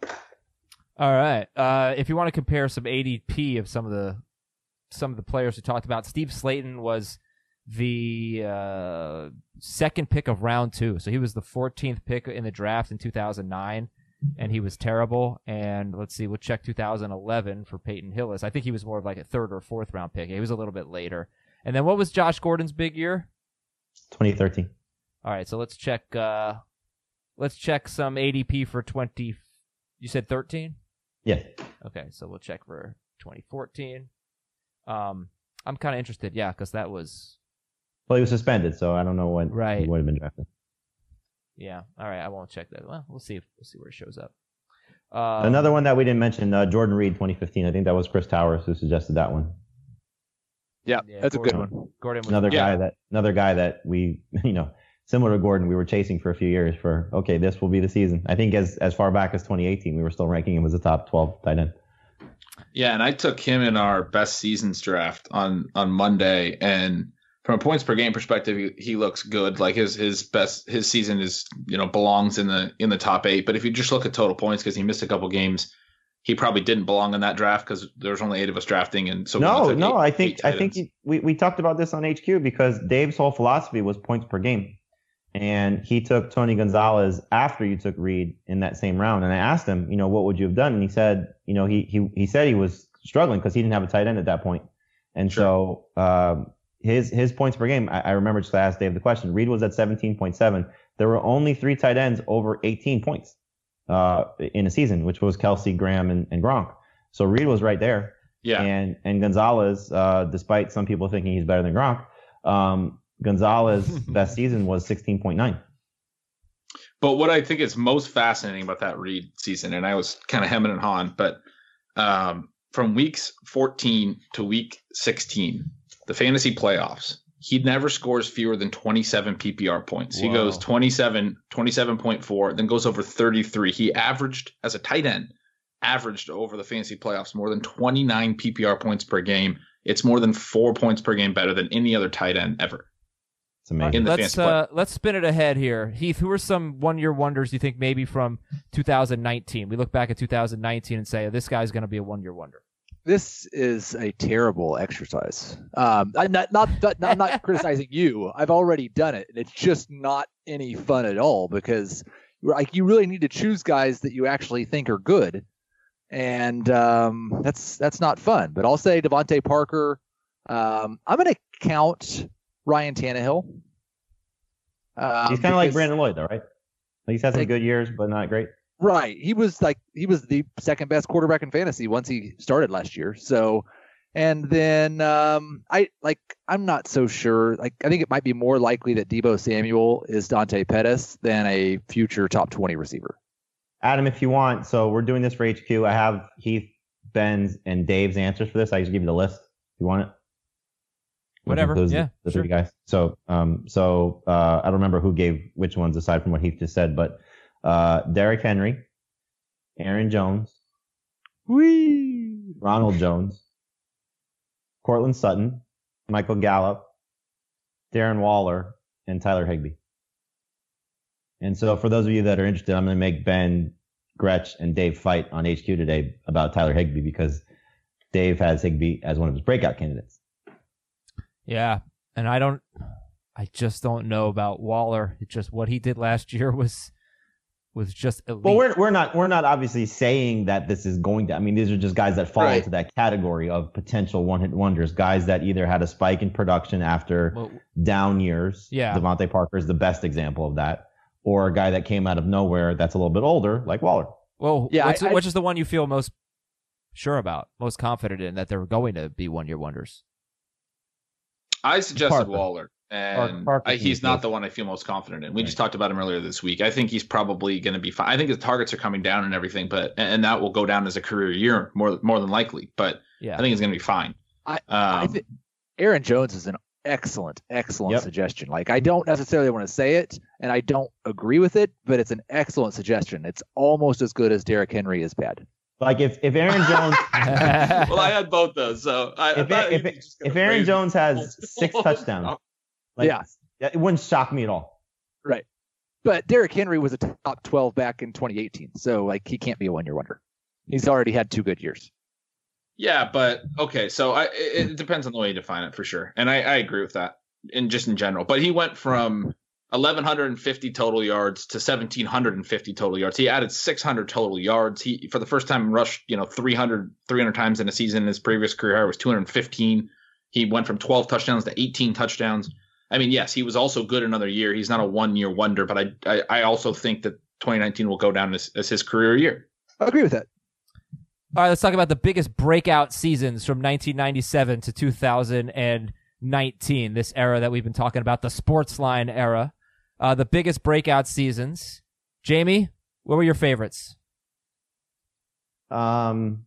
All right. Uh, if you want to compare some A D P of some of the some of the players we talked about, Steve Slayton was the uh, second pick of round two. So he was the fourteenth pick in the draft in two thousand nine, and he was terrible. And let's see, we'll check two thousand eleven for Peyton Hillis. I think he was more of like a third or fourth round pick. He was a little bit later. And then what was Josh Gordon's big year? twenty thirteen. All right, so let's check. Uh, let's check some A D P for twenty. You said thirteen. Yeah. Okay, so we'll check for twenty fourteen. Um, I'm kind of interested, yeah, because that was Well, he was suspended, so I don't know when Right. he would have been drafted. yeah. All right, I won't check that. Well, we'll see if we'll see where it shows up. Um, Another one that we didn't mention, uh, Jordan Reed, twenty fifteen. I think that was Chris Towers who suggested that one. Yeah, Yeah, that's a good Gordon- one. Gordon was Another Yeah. guy that another guy that we, you know, similar to Gordon, we were chasing for a few years for, okay, this will be the season. I think as as far back as twenty eighteen, we were still ranking him as a top twelve tight end. Yeah, and I took him in our best seasons draft on on Monday, and from a points per game perspective, he, he looks good. Like his his best his season is you know belongs in the in the top eight. But if you just look at total points, because he missed a couple games, he probably didn't belong in that draft because there was only eight of us drafting, and so we No, took no, eight- I eight think tight I think ends. he, we we talked about this on H Q because Dave's whole philosophy was points per game, and he took Tony Gonzalez after you took Reed in that same round. And I asked him, you know, what would you have done? And he said, you know, he he he said he was struggling because he didn't have a tight end at that point. And Sure. so um, his his points per game, I, I remember just asked Dave the question. Reed was at seventeen point seven. There were only three tight ends over eighteen points uh, in a season, which was Kelsey, Graham, and, and Gronk. So Reed was right there. Yeah, And and Gonzalez, uh, despite some people thinking he's better than Gronk, um, Gonzalez' best season was sixteen point nine. but what I think is most fascinating about that Reed season, and I was kind of hemming and hawing, but um, from weeks fourteen to week sixteen, the fantasy playoffs, he never scores fewer than twenty-seven P P R points. He Whoa. goes twenty-seven, twenty-seven point four, then goes over thirty-three. He averaged, as a tight end, averaged over the fantasy playoffs more than twenty-nine P P R points per game. It's more than four points per game better than any other tight end ever. It's amazing. In the let's fantasy play. uh, let's spin it ahead here, Heath. Who are some one-year wonders you think maybe from two thousand nineteen? We look back at two thousand nineteen and say, oh, this guy's going to be a one-year wonder. This is a terrible exercise. Um, I'm not, not, not, I'm not criticizing you. I've already done it, and it's just not any fun at all because, like, you really need to choose guys that you actually think are good, and um, that's that's not fun. But I'll say Devontae Parker. Um, I'm going to count Ryan Tannehill. Um, He's kind of like because- Brandon Lloyd, though, right? Like he's had some Like- good years, but not great. Right. He was like he was the second best quarterback in fantasy once he started last year. So and then um I like I'm not so sure. Like I think it might be more likely that Deebo Samuel is Dante Pettis than a future top twenty receiver. Adam, if you want, so we're doing this for H Q. I have Heath, Ben's, and Dave's answers for this. I just give you the list. If you want it? Which Whatever. includes Yeah, The, the sure. three guys. So, um, so uh, I don't remember who gave which ones aside from what Heath just said, but uh, Derrick Henry, Aaron Jones, Whee! Ronald Jones, Cortland Sutton, Michael Gallup, Darren Waller, and Tyler Higbee. And so for those of you that are interested, I'm going to make Ben, Gretsch, and Dave fight on H Q today about Tyler Higbee because Dave has Higbee as one of his breakout candidates. Yeah, and I don't, I just don't know about Waller. It just what he did last year was was just elite. Well, we're we're not we're not obviously saying that this is going to. I mean, these are just guys that fall Right. into that category of potential one-hit wonders. Guys that either had a spike in production after Well, down years. Yeah. Devontae Parker is the best example of that. Or a guy that came out of nowhere that's a little bit older, like Waller. well, Yeah, what's, I- I- which is the one you feel most sure about, most confident in that they're going to be one-year wonders? I suggested Parker. Waller, and Parker I, he's seems not good. the one I feel most confident in. We Right. just talked about him earlier this week. I think he's probably going to be fine. I think his targets are coming down and everything, but and that will go down as a career year more more than likely. But Yeah, I think he's going to be fine. I- um, I think Aaron Jones is an excellent, excellent Yep. suggestion. Like I don't necessarily want to say it, and I don't agree with it, but it's an excellent suggestion. It's almost as good as Derrick Henry is bad. Like if, if Aaron Jones well, I had both those, so I, I if, thought if, he was just gonna if Aaron raise Jones has multiple. six touchdowns, like, Yeah. it wouldn't shock me at all. Right. But Derrick Henry was a top twelve back in twenty eighteen, so like he can't be a one-year wonder. He's already had two good years. Yeah, but okay, so I, it, it depends on the way you define it for sure, and I, I agree with that, in just in general. But he went from eleven fifty total yards to seventeen fifty total yards. He added six hundred total yards. He for the first time rushed, you know, three hundred, three hundred times in a season. His previous career was two hundred fifteen. He went from twelve touchdowns to eighteen touchdowns. I mean, yes, he was also good another year. He's not a one-year wonder, but I, I, I also think that twenty nineteen will go down as, as his career year. I agree with that. All right, let's talk about the biggest breakout seasons from nineteen ninety-seven to two thousand nineteen, this era that we've been talking about, the sports line era. Uh, the biggest breakout seasons. Jamie, what were your favorites? Um,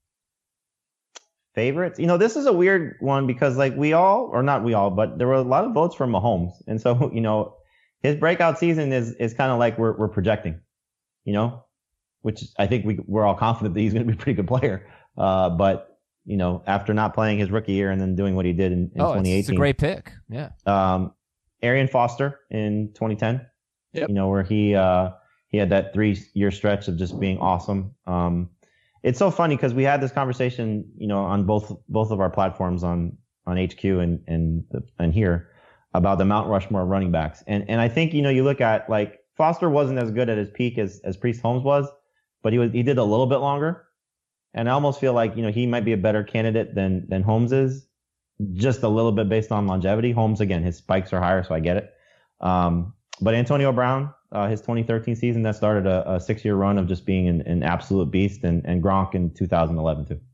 favorites? You know, this is a weird one because, like, we all, or not we all, but there were a lot of votes for Mahomes. And so, you know, his breakout season is is kind of like we're we're projecting, you know, which I think we, we're all confident that he's going to be a pretty good player. Uh, but, you know, after not playing his rookie year and then doing what he did in, in oh, twenty eighteen. It's a great pick. Yeah. Um, Arian Foster in twenty ten, yep. you know, where he uh, he had that three-year stretch of just being awesome. Um, it's so funny because we had this conversation, you know, on both both of our platforms on on H Q and and and here about the Mount Rushmore running backs, and and I think you know you look at like Foster wasn't as good at his peak as as Priest Holmes was, but he was he did a little bit longer, and I almost feel like you know he might be a better candidate than than Holmes is. Just a little bit based on longevity. Holmes, again, his spikes are higher, so I get it. Um, but Antonio Brown, uh, his twenty thirteen season, that started a, a six-year run of just being an, an absolute beast, and, and Gronk in two thousand eleven, too.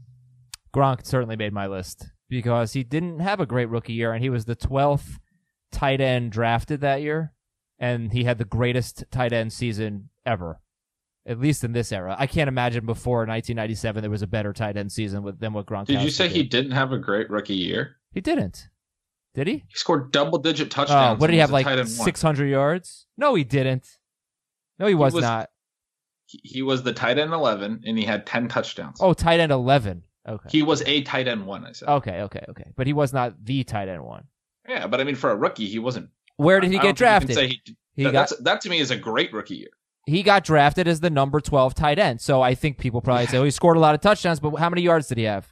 Gronk certainly made my list because he didn't have a great rookie year, and he was the twelfth tight end drafted that year, and he had the greatest tight end season ever. At least in this era. I can't imagine before nineteen ninety-seven there was a better tight end season with, than what Gronkowski did. Did you say did. he didn't have a great rookie year? He didn't. Did he? He scored double-digit Oh, touchdowns. what did he and have, was a like tight end one. six hundred yards? No, he didn't. No, he was, was- not. He, he was the tight end eleven, and he had ten touchdowns. Oh, tight end eleven. Okay. He was a tight end one, I said. Okay, okay, okay. But he was not the tight end one. Yeah, but I mean, for a rookie, he wasn't. Where did he I get don't think you drafted? can say he, He that, got that's, that to me is a great rookie year. he got drafted as the number twelve tight end. So I think people probably say, oh, he scored a lot of touchdowns, but how many yards did he have?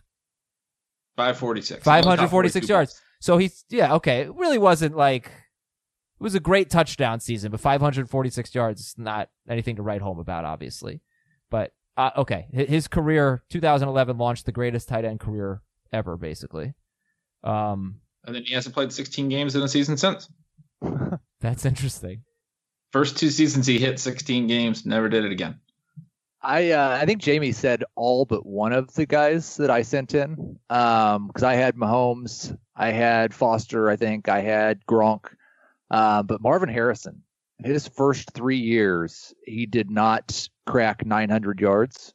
five forty-six. five hundred forty-six yards. So he's, yeah, okay. It really wasn't like, it was a great touchdown season, but five hundred forty-six yards is not anything to write home about, obviously. But, uh, okay. His career, two thousand eleven, launched the greatest tight end career ever, basically. Um, And then he hasn't played sixteen games in a season since. That's interesting. First two seasons he hit sixteen games, never did it again. I uh, I think Jamie said all but one of the guys that I sent in, um, because I had Mahomes, I had Foster, I think I had Gronk, uh, but Marvin Harrison, his first three years, he did not crack nine hundred yards,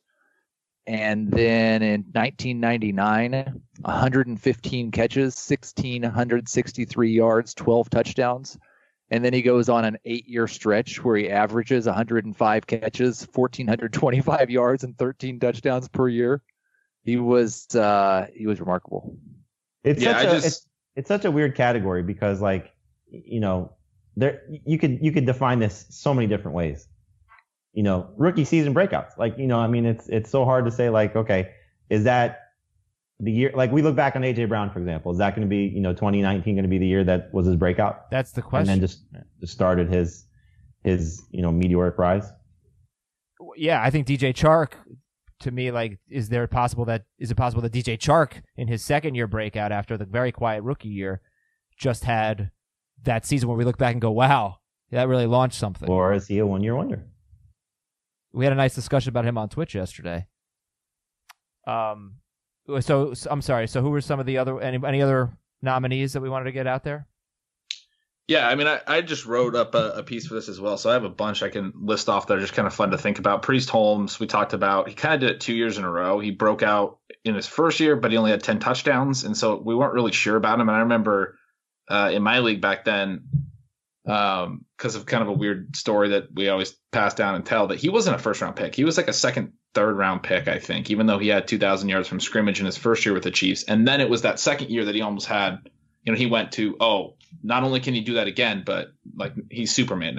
and then in nineteen ninety-nine, one hundred fifteen catches, one thousand six hundred sixty-three yards, twelve touchdowns. And then he goes on an eight-year stretch where he averages one hundred five catches, one thousand four hundred twenty-five yards, and thirteen touchdowns per year. He was uh, he was remarkable. It's Yeah, such I a just- it's, it's such a weird category because like you know there you could you could define this so many different ways. You know, rookie season breakouts. Like you know, I mean, it's it's so hard to say like, okay, is that the year? Like we look back on A J Brown, for example. Is that going to be you know twenty nineteen going to be the year that was his breakout? That's the And question. then just, just started his his you know meteoric rise. Yeah, I think D J Chark, to me, like, is there possible that is it possible that D J Chark in his second year breakout after the very quiet rookie year just had that season where we look back and go, wow, that really launched something. Or is he a one year wonder? We had a nice discussion about him on Twitch yesterday. Um, so, so I'm sorry. So who were some of the other any any other nominees that we wanted to get out there? Yeah, I mean, I, I just wrote up a, a piece for this as well, so I have a bunch I can list off that are just kind of fun to think about. Priest Holmes, we talked about. He kind of did it two years in a row. He broke out in his first year, but he only had ten touchdowns, and so we weren't really sure about him. And I remember uh, in my league back then, um, because of kind of a weird story that we always pass down and tell, that he wasn't a first-round pick. He was like a second, third-round pick, I think, even though he had two thousand yards from scrimmage in his first year with the Chiefs. And then it was that second year that he almost had – you know, he went to, oh, not only can he do that again, but like he's Superman now.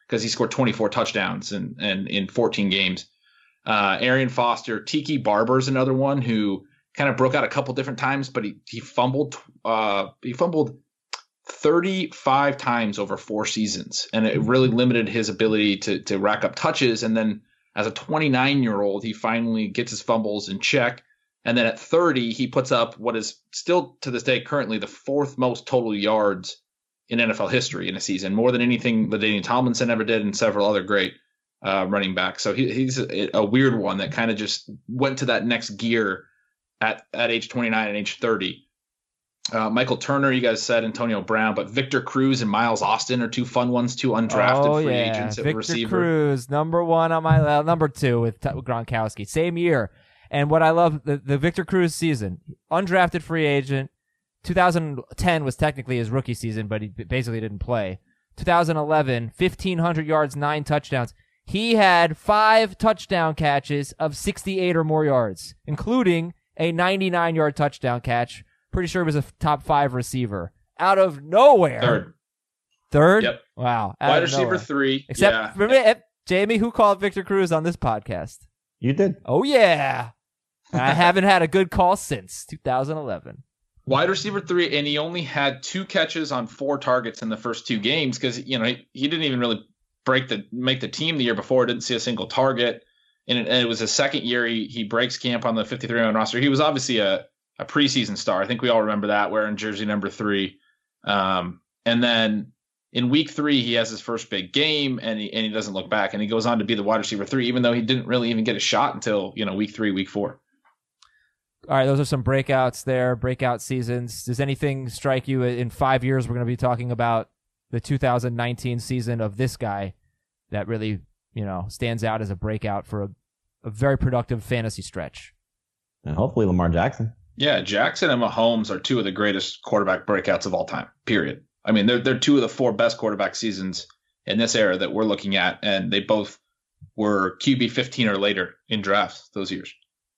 because he scored twenty-four touchdowns and and in fourteen games. Uh, Arian Foster, Tiki Barber's another one who kind of broke out a couple different times, but he he fumbled uh, he fumbled thirty-five times over four seasons, and it really limited his ability to to rack up touches. And then as a twenty-nine year old, he finally gets his fumbles in check. And then at thirty, he puts up what is still to this day currently the fourth most total yards in N F L history in a season, more than anything LaDainian Tomlinson ever did and several other great uh, running backs. So he, he's a, a weird one that kind of just went to that next gear at, at age twenty-nine and age thirty. Uh, Michael Turner, you guys said Antonio Brown, but Victor Cruz and Miles Austin are two fun ones, two undrafted oh, free yeah. agents at Victor receiver. Cruz, number one on my uh, number two with T- Gronkowski, same year. And what I love, the, the Victor Cruz season, undrafted free agent. two thousand ten was technically his rookie season, but he basically didn't play. two thousand eleven, fifteen hundred yards, nine touchdowns. He had five touchdown catches of sixty-eight or more yards, including a ninety-nine yard touchdown catch. Pretty sure he was a top five receiver. Out of nowhere. Third. Third? Yep. Wow. Out Wide of receiver nowhere. three. Except yeah. for me, Jamie, who called Victor Cruz on this podcast? You did. Oh, yeah. I haven't had a good call since two thousand eleven. Wide receiver three, and he only had two catches on four targets in the first two games because you know he, he didn't even really break the make the team the year before. Didn't see a single target, and it, and it was his second year. He he breaks camp on the fifty-three man roster. He was obviously a a preseason star. I think we all remember that, wearing jersey number three. Um, and then in week three, he has his first big game, and he and he doesn't look back, and he goes on to be the wide receiver three, even though he didn't really even get a shot until you know week three, week four. All right, those are some breakouts there, breakout seasons. Does anything strike you in five years? We're going to be talking about the two thousand nineteen season of this guy that really, you know, stands out as a breakout for a, a very productive fantasy stretch. And hopefully Lamar Jackson. Yeah, Jackson and Mahomes are two of the greatest quarterback breakouts of all time, period. I mean, they're, they're two of the four best quarterback seasons in this era that we're looking at, and they both were Q B fifteen or later in drafts those years.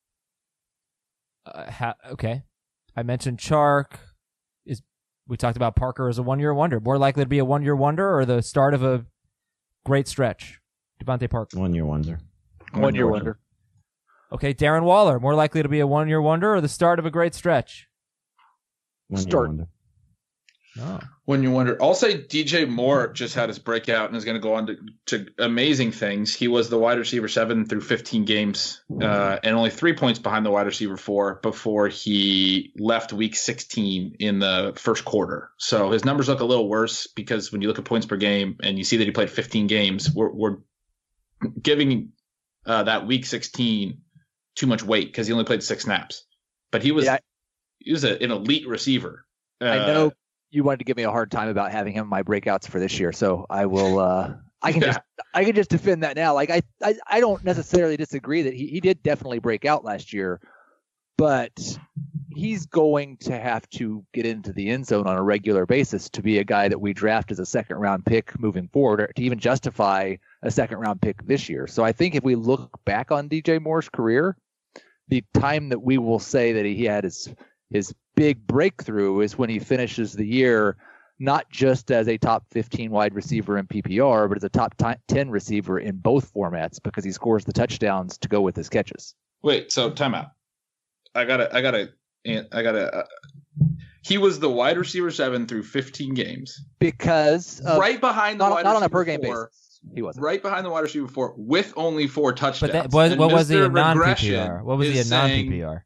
Uh, ha- okay. I mentioned Chark. Is we talked about Parker as a one-year wonder. More likely to be a one-year wonder or the start of a great stretch? Devontae Parker. One year wonder. One year wonder. Okay, Darren Waller. More likely to be a one-year wonder or the start of a great stretch? One Start. year wonder. Oh. When you wonder, I'll say D J Moore just had his breakout and is going to go on to, to amazing things. He was the wide receiver seven through fifteen games, uh, and only three points behind the wide receiver four before he left week sixteen in the first quarter. So his numbers look a little worse because when you look at points per game and you see that he played fifteen games, we're, we're giving uh, that week sixteen too much weight because he only played six snaps. But he was Yeah. he was a, an elite receiver. Uh, I know you wanted to give me a hard time about having him in my breakouts for this year, so I will. Uh, I can Yeah. just I can just defend that now. Like I, I, I don't necessarily disagree that he, he did definitely break out last year, but he's going to have to get into the end zone on a regular basis to be a guy that we draft as a second round pick moving forward, or to even justify a second round pick this year. So I think if we look back on D J Moore's career, the time that we will say that he had his his big breakthrough is when he finishes the year not just as a top fifteen wide receiver in P P R, but as a top ten receiver in both formats because he scores the touchdowns to go with his catches. Wait, so timeout. I gotta, I gotta, I gotta. Uh, he was the wide receiver seven through fifteen games, Because of, right behind the not, wide not on a receiver per game four, basis. He wasn't. right behind the wide receiver four with only four touchdowns. But that was, And what was he Mister in non-P P Regression R? What was he in is saying- non-P P R?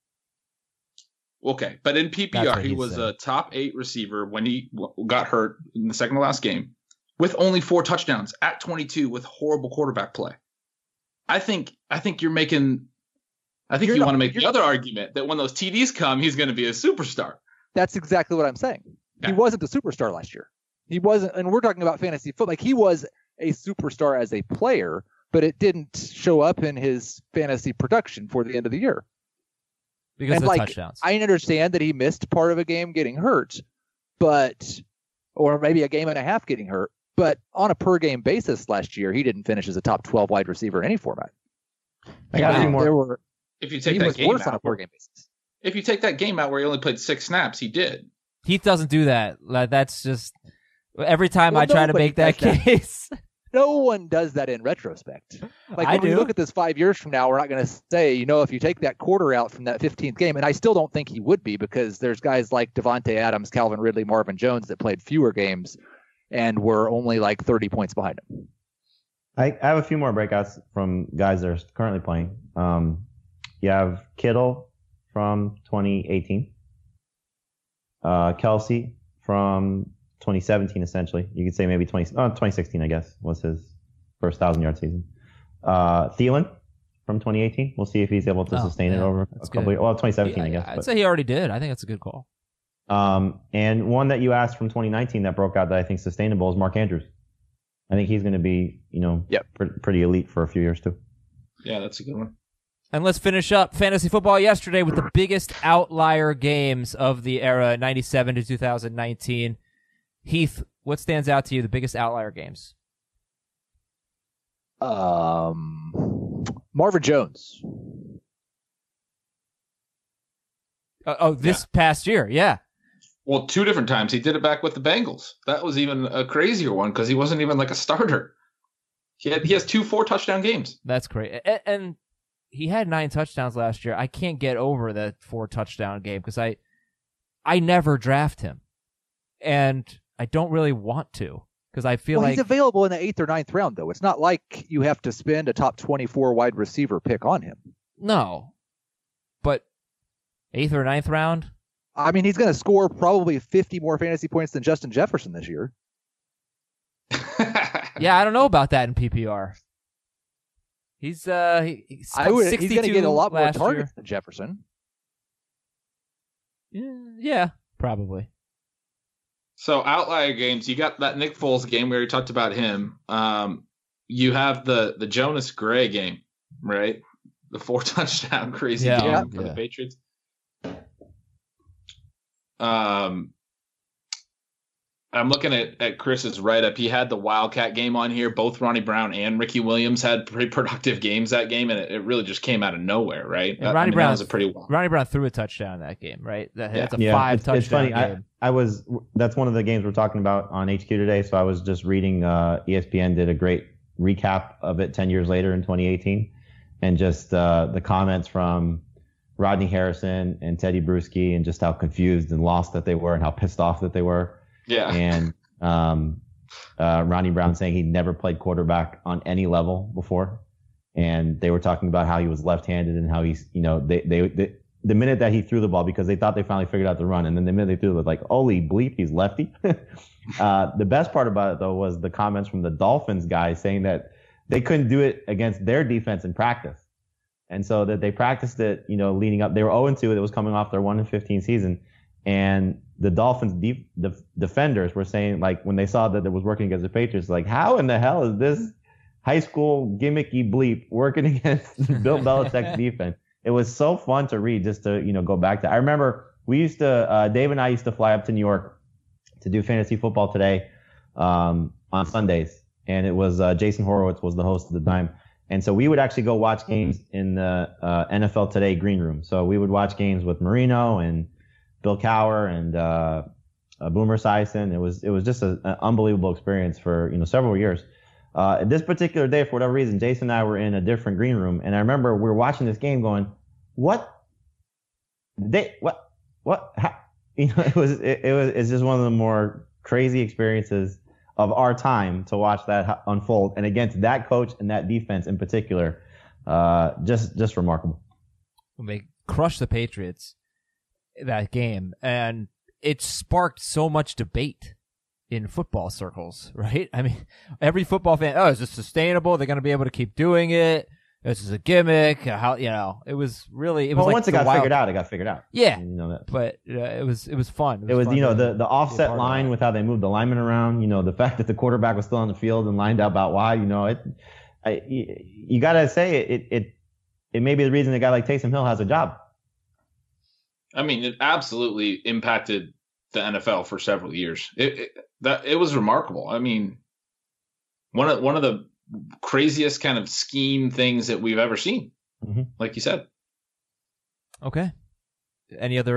Okay, but in P P That's R, what he he was said. a top eight receiver when he w- got hurt in the second to last game with only four touchdowns at twenty-two with horrible quarterback play. I think I think you're making I think You're you not- want to make the you're- other argument that when those T Ds come, he's going to be a superstar. That's exactly what I'm saying. Yeah. He wasn't a superstar last year. He wasn't, and we're talking about fantasy football. Like he was a superstar as a player, but it didn't show up in his fantasy production for the end of the year. Because And, of the like, touchdowns. I understand that he missed part of a game getting hurt, but or maybe a game and a half getting hurt. But on a per game basis last year, he didn't finish as a top twelve wide receiver in any format. I got a Now, few more. There were If you take he that was game worse on a out, per game basis. if you take that game out where he only played six snaps, he did. Heath doesn't do that. Like, that's just every time Well, I try to nobody make that does that. case. no one does that in retrospect. Like I when we do. look at this five years from now, we're not going to say, you know, if you take that quarter out from that fifteenth game, and I still don't think he would be because there's guys like Devontae Adams, Calvin Ridley, Marvin Jones that played fewer games and were only like thirty points behind him. I, I have a few more breakouts from guys that are currently playing. Um, you have Kittle from twenty eighteen, uh, Kelsey from twenty seventeen, essentially. You could say maybe twenty, oh, twenty sixteen, I guess, was his first thousand-yard season. Uh, Thielen from twenty eighteen. We'll see if he's able to Oh, sustain yeah, it over a that's couple good. years. Well, twenty seventeen, Yeah, I guess. I'd but- say he already did. I think that's a good call. Um, and one that you asked from twenty nineteen that broke out that I think sustainable is Mark Andrews. I think he's going to be, you know, Yep. pre- pretty elite for a few years too. Yeah, that's a good one. And let's finish up fantasy football yesterday with the biggest outlier games of the era, ninety-seven to two thousand nineteen. Heath, what stands out to you, the biggest outlier games? Um, Marvin Jones. Uh, oh, this past year, yeah. Well, two different times. He did it back with the Bengals. That was even a crazier one because he wasn't even like a starter. He had, he has two four touchdown games. That's great. And, and he had nine touchdowns last year. I can't get over that four touchdown game because I, I never draft him. And I don't really want to because I feel Well, like he's available in the eighth or ninth round, though. It's not like you have to spend a top twenty-four wide receiver pick on him. no, but eighth or ninth round. I mean, he's going to score probably fifty more fantasy points than Justin Jefferson this year. Yeah, I don't know about that in P P R. He's uh, he, he's I would. He's sixty-two going to get a lot more last targets than Jefferson. year. Yeah, yeah, probably. So outlier games, you got that Nick Foles game where you talked about him. Um, you have the the Jonas Gray game, right? The four touchdown crazy Yeah. game Yeah. for Yeah. the Patriots. Um, I'm looking at, at Chris's write up. He had the Wildcat game on here. Both Ronnie Brown and Ricky Williams had pretty productive games that game, and it, it really just came out of nowhere, right? And I- I Ronnie mean, that Brown was a pretty wild. Ronnie Brown threw a touchdown in that game, right? That, Yeah. That's a Yeah, five it's, touchdown it's funny. game. I, I was that's one of the games we're talking about on H Q today. So I was just reading. Uh, E S P N did a great recap of it ten years later in twenty eighteen, and just uh, the comments from Rodney Harrison and Teddy Bruschi, and just how confused and lost that they were, and how pissed off that they were. Yeah. And um, uh, Ronnie Brown saying he'd never played quarterback on any level before, and they were talking about how he was left-handed and how he's, you know, they they. they the minute that he threw the ball, because they thought they finally figured out the run, and then the minute they threw it, was like, holy bleep, he's lefty. uh, the best part about it, though, was the comments from the Dolphins guys saying that they couldn't do it against their defense in practice. And so that they practiced it, you know, leading up. They were oh and two. It was coming off their one and fifteen season. And the Dolphins def- def- defenders were saying, like, when they saw that it was working against the Patriots, like, how in the hell is this high school gimmicky bleep working against Bill Belichick's defense? It was so fun to read, just to, you know, go back to. I remember we used to, uh, Dave and I used to fly up to New York to do Fantasy Football Today um, on Sundays, and it was uh, Jason Horowitz was the host at the time, and so we would actually go watch games in the uh, N F L Today green room. So we would watch games with Marino and Bill Cowher and uh, uh, Boomer Esiason. It was it was just a, an unbelievable experience for, you know, several years. Uh, this particular day, for whatever reason, Jason and I were in a different green room, and I remember we were watching this game, going, "What? They what? What? How? You know, it was it, it was it's just one of the more crazy experiences of our time to watch that unfold, and against that coach and that defense in particular, uh, just just remarkable." When they crushed the Patriots that game, and it sparked so much debate in football circles, right? I mean, every football fan, oh, is this sustainable? They're going to be able to keep doing it? This is a gimmick. How, you know, it was really, it was well, like once it the got wild, figured out, it got figured out. Yeah. You know that. But uh, it was, it was fun. It was, fun you know, to the, the be a offset part of line that. with how they moved the linemen around, you know, the fact that the quarterback was still on the field and lined up out wide, you know, it, I, you, you got to say it, it, it may be the reason a guy like Taysom Hill has a job. I mean, it absolutely impacted the N F L for several years. It, it that it was remarkable. I mean, one of one of the craziest kind of scheme things that we've ever seen. Mm-hmm. Like you said. Okay. Any other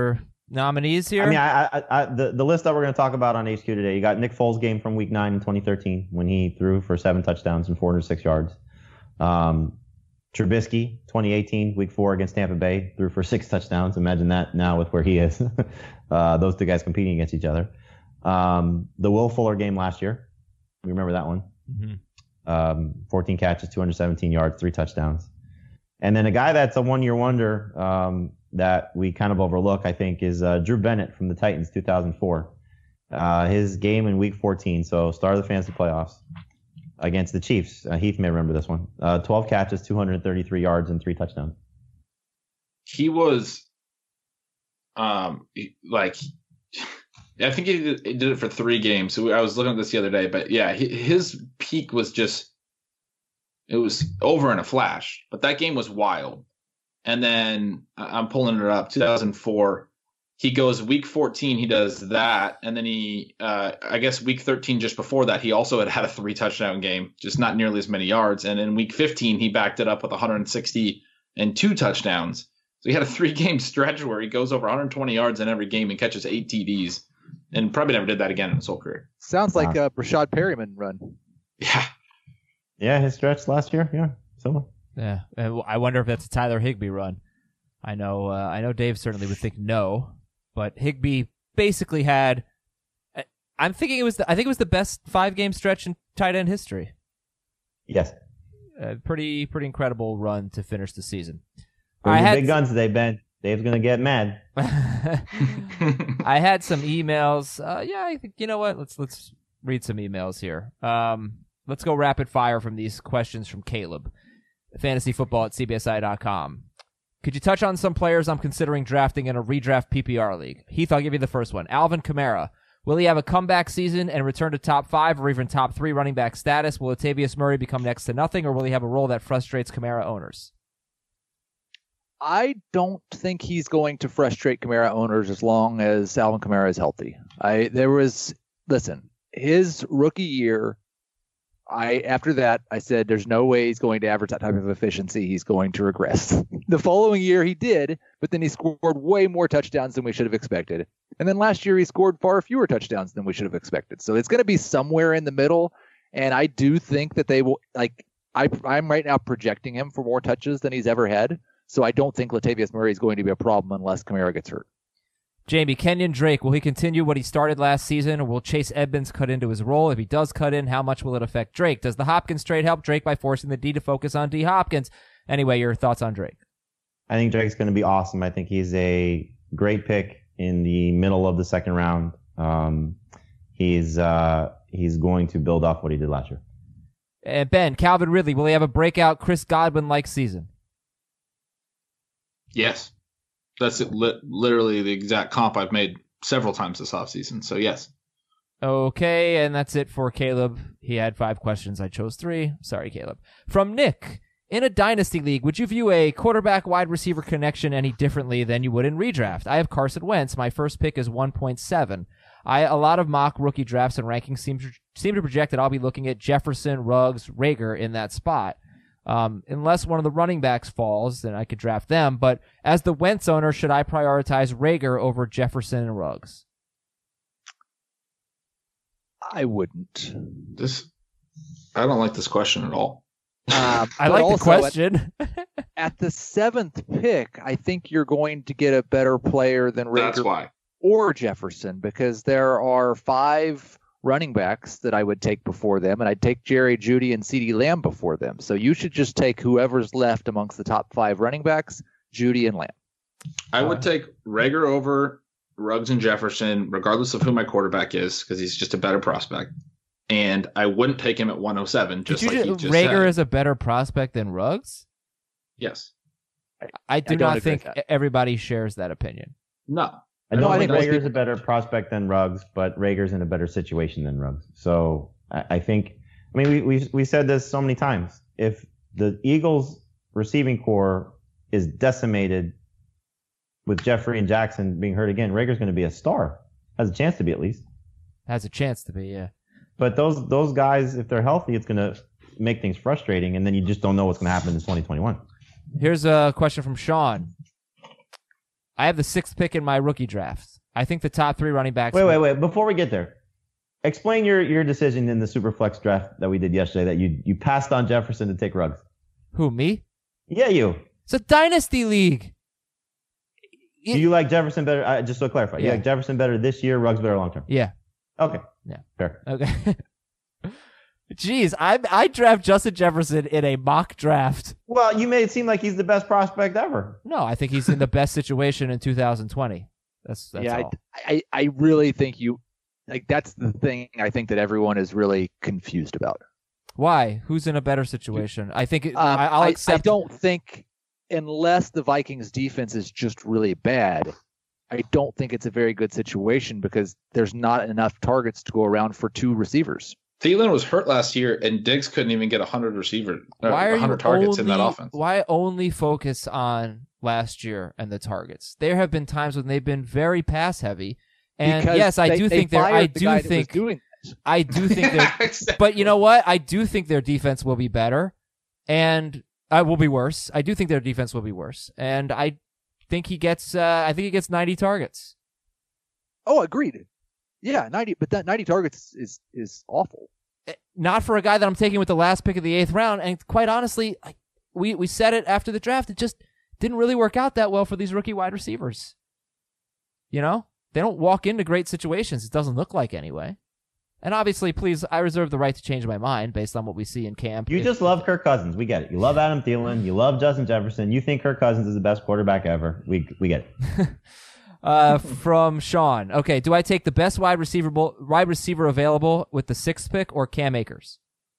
nominees here? I mean, I, I, I, the, the list that we're going to talk about on H Q today, you got Nick Foles' game from week nine in twenty thirteen when he threw for seven touchdowns and four hundred six yards. Um, Trubisky, twenty eighteen, week four against Tampa Bay, threw for six touchdowns. Imagine that now with where he is. uh, those two guys competing against each other. Um, the Will Fuller game last year. We remember that one. Mm-hmm. Um, fourteen catches, two hundred seventeen yards, three touchdowns. And then a guy that's a one-year wonder um, that we kind of overlook, I think, is uh, Drew Bennett from the Titans, two thousand four. Uh, his game in week fourteen, so start of the fantasy playoffs against the Chiefs. Uh, Heath may remember this one. Uh, twelve catches, two hundred thirty-three yards, and three touchdowns. He was, um, like, I think he did, he did it for three games. So I was looking at this the other day, but yeah, he, his peak was just, it was over in a flash. But that game was wild. And then I'm pulling it up, two thousand four. He goes week fourteen, he does that. And then he, uh, I guess week thirteen, just before that, he also had had a three touchdown game, just not nearly as many yards. And in week fifteen, he backed it up with one hundred sixty and two touchdowns. So he had a three game stretch where he goes over one hundred twenty yards in every game and catches eight T Ds. And probably never did that again in his whole career. Sounds like a Rashad Perryman run. Yeah. Yeah, his stretch last year. Yeah, similar. Yeah. I wonder if that's a Tyler Higbee run. I know, uh, I know Dave certainly would think no. But Higbee basically had, I'm thinking it was, the, I think it was the best five game stretch in tight end history. Yes. A pretty, pretty incredible run to finish the season. Bring I the had big guns today, Ben. Dave's going to get mad. I had some emails. Uh, yeah, I think, you know what? Let's, let's read some emails here. Um, let's go rapid fire from these questions from Caleb. Fantasy football at C B S I dot com. Could you touch on some players I'm considering drafting in a redraft P P R league? Heath, I'll give you the first one. Alvin Kamara. Will he have a comeback season and return to top five or even top three running back status? Will Latavius Murray become next to nothing, or will he have a role that frustrates Kamara owners? I don't think he's going to frustrate Kamara owners as long as Alvin Kamara is healthy. I there was listen, his rookie year, I after that I said there's no way he's going to average that type of efficiency. He's going to regress. The following year he did, but then he scored way more touchdowns than we should have expected. And then last year he scored far fewer touchdowns than we should have expected. So it's going to be somewhere in the middle. And I do think that they will, like, I, I'm right now projecting him for more touches than he's ever had. So I don't think Latavius Murray is going to be a problem unless Kamara gets hurt. Jamie, Kenyon Drake, will he continue what he started last season, or will Chase Edmonds cut into his role? If he does cut in, how much will it affect Drake? Does the Hopkins trade help Drake by forcing the D to focus on D Hopkins? Anyway, your thoughts on Drake? I think Drake's going to be awesome. I think he's a great pick in the middle of the second round. Um, he's uh, he's going to build off what he did last year. And Ben, Calvin Ridley, will he have a breakout Chris Godwin-like season? Yes. That's li- literally the exact comp I've made several times this offseason. So, yes. Okay, and that's it for Caleb. He had five questions. I chose three. Sorry, Caleb. From Nick, in a dynasty league, would you view a quarterback-wide receiver connection any differently than you would in redraft? I have Carson Wentz. My first pick is one point seven. I A lot of mock rookie drafts and rankings seem to, seem to project that I'll be looking at Jefferson, Ruggs, Rager in that spot. Um, unless one of the running backs falls, then I could draft them. But as the Wentz owner, should I prioritize Rager over Jefferson and Ruggs? I wouldn't. This, I don't like this question at all. Uh, I like the question. At, at the seventh pick, I think you're going to get a better player than Rager That's why. or Jefferson, because there are five running backs that I would take before them, and I'd take Jerry Jeudy and CeeDee Lamb before them. So you should just take whoever's left amongst the top five running backs, Jeudy and Lamb. I would take Rager over Ruggs and Jefferson, regardless of who my quarterback is, because he's just a better prospect. And I wouldn't take him at one oh seven, just Did you like just, he just Rager said. is a better prospect than Ruggs? Yes. I do I don't not agree think with that. everybody shares that opinion. No. I No, don't I think think most Rager's people- a better prospect than Ruggs, but Rager's in a better situation than Ruggs. So I, I think, I mean, we, we we said this so many times. If the Eagles receiving core is decimated with Jeffrey and Jackson being hurt again, Rager's going to be a star. Has a chance to be, at least. Has a chance to be, yeah. But those those guys, if they're healthy, it's going to make things frustrating, and then you just don't know what's going to happen in twenty twenty-one. Here's a question from Sean. I have the sixth pick in my rookie draft. I think the top three running backs. Wait, wait, wait. Before we get there, explain your, your decision in the Superflex draft that we did yesterday that you you passed on Jefferson to take Ruggs. Who, me? Yeah, you. It's a dynasty league. Do you like Jefferson better? Uh, just to clarify, you Yeah. like Jefferson better this year, Ruggs better long term? Yeah. Okay. Yeah. Fair. Okay. Jeez, I I draft Justin Jefferson in a mock draft. Well, you made it seem like he's the best prospect ever. No, I think he's in the best situation in two thousand twenty. That's that's yeah, all. I, I I really think you like that's the thing. I think that everyone is really confused about. Why? Who's in a better situation? I think it, Um, I, I'll I, accept. I don't think, unless the Vikings defense is just really bad, I don't think it's a very good situation because there's not enough targets to go around for two receivers. Thielen was hurt last year, and Diggs couldn't even get one hundred receiver, uh, Why are one you hundred targets in that only- offense. Why only focus on last year and the targets? There have been times when they've been very pass heavy, and Because yes, I they- do they think they're. fired I the do guy that was think. doing this. I do think they're. Exactly. But you know what? I do think their defense will be better, and I will be worse. I do think their defense will be worse, and I think he gets. Uh, I think he gets ninety targets. Oh, agreed. Yeah, ninety, but that ninety targets is is awful. Not for a guy that I'm taking with the last pick of the eighth round, and quite honestly, I, we we said it after the draft. It just didn't really work out that well for these rookie wide receivers. You know, they don't walk into great situations. It doesn't look like anyway. And obviously, please, I reserve the right to change my mind based on what we see in camp. You If- just love Kirk Cousins. We get it. You love Adam Thielen. You love Justin Jefferson. You think Kirk Cousins is the best quarterback ever. We we get it. Uh, from Sean. Okay, do I take the best wide receiver wide receiver available with the sixth pick or Cam Akers?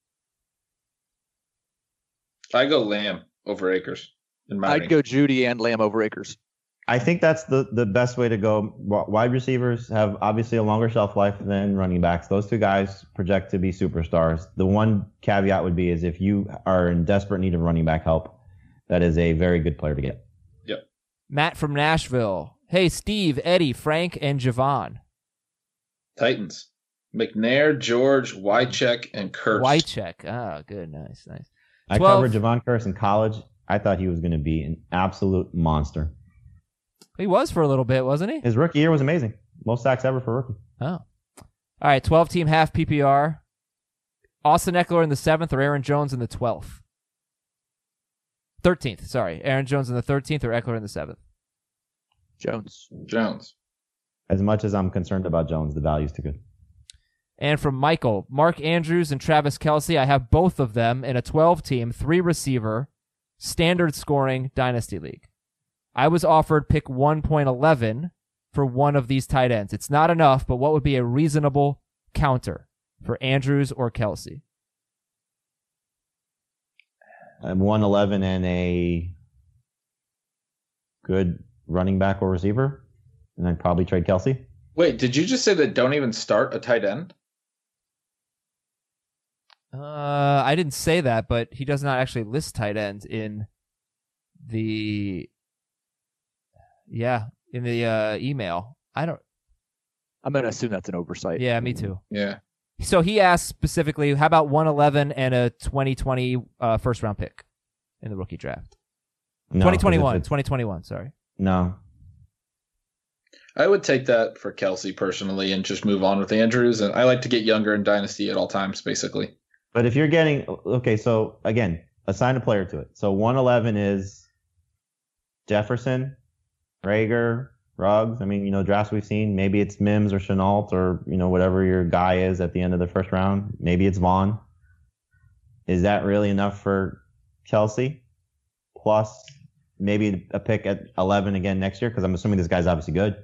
I go Lamb over Akers. In my I'd ranking. go Judy and Lamb over Akers. I think that's the, the best way to go. W- Wide receivers have obviously a longer shelf life than running backs. Those two guys project to be superstars. The one caveat would be is if you are in desperate need of running back help, that is a very good player to get. Yep. Matt from Nashville. Hey, Steve, Eddie, Frank, and Javon. Titans. McNair, George, Wycheck, and Kurtz. Wycheck. Oh, good. Nice, nice. I twelve covered Javon Curse in college. I thought he was going to be an absolute monster. He was for a little bit, wasn't he? His rookie year was amazing. Most sacks ever for a rookie. Oh. All right, twelve-team half P P R. Austin Eckler in the seventh or Aaron Jones in the twelfth? thirteenth, sorry. Aaron Jones in the thirteenth or Eckler in the seventh? Jones. Jones. As much as I'm concerned about Jones, the value's too good. And from Michael, Mark Andrews and Travis Kelce, I have both of them in a twelve-team, three-receiver, standard scoring dynasty league. I was offered pick one point one one for one of these tight ends. It's not enough, but what would be a reasonable counter for Andrews or Kelce? I'm one eleven and a good running back or receiver, and I'd probably trade Kelce. Wait, did you just say that don't even start a tight end? Uh, I didn't say that, but he does not actually list tight ends in the yeah in the uh, email. I don't. I'm going to assume that's an oversight. Yeah, me too. Yeah. So he asked specifically, how about one eleven and a twenty twenty uh, first round pick in the rookie draft? No, twenty 'cause twenty-one, if it's- twenty twenty-one, sorry. No. I would take that for Kelsey personally and just move on with Andrews. And I like to get younger in Dynasty at all times, basically. But if you're getting okay, so again, assign a player to it. So one eleven is Jefferson, Rager, Ruggs. I mean, you know, drafts we've seen. Maybe it's Mims or Chenault or you know whatever your guy is at the end of the first round. Maybe it's Vaughn. Is that really enough for Kelsey? Plus maybe a pick at eleven again next year because I'm assuming this guy's obviously good.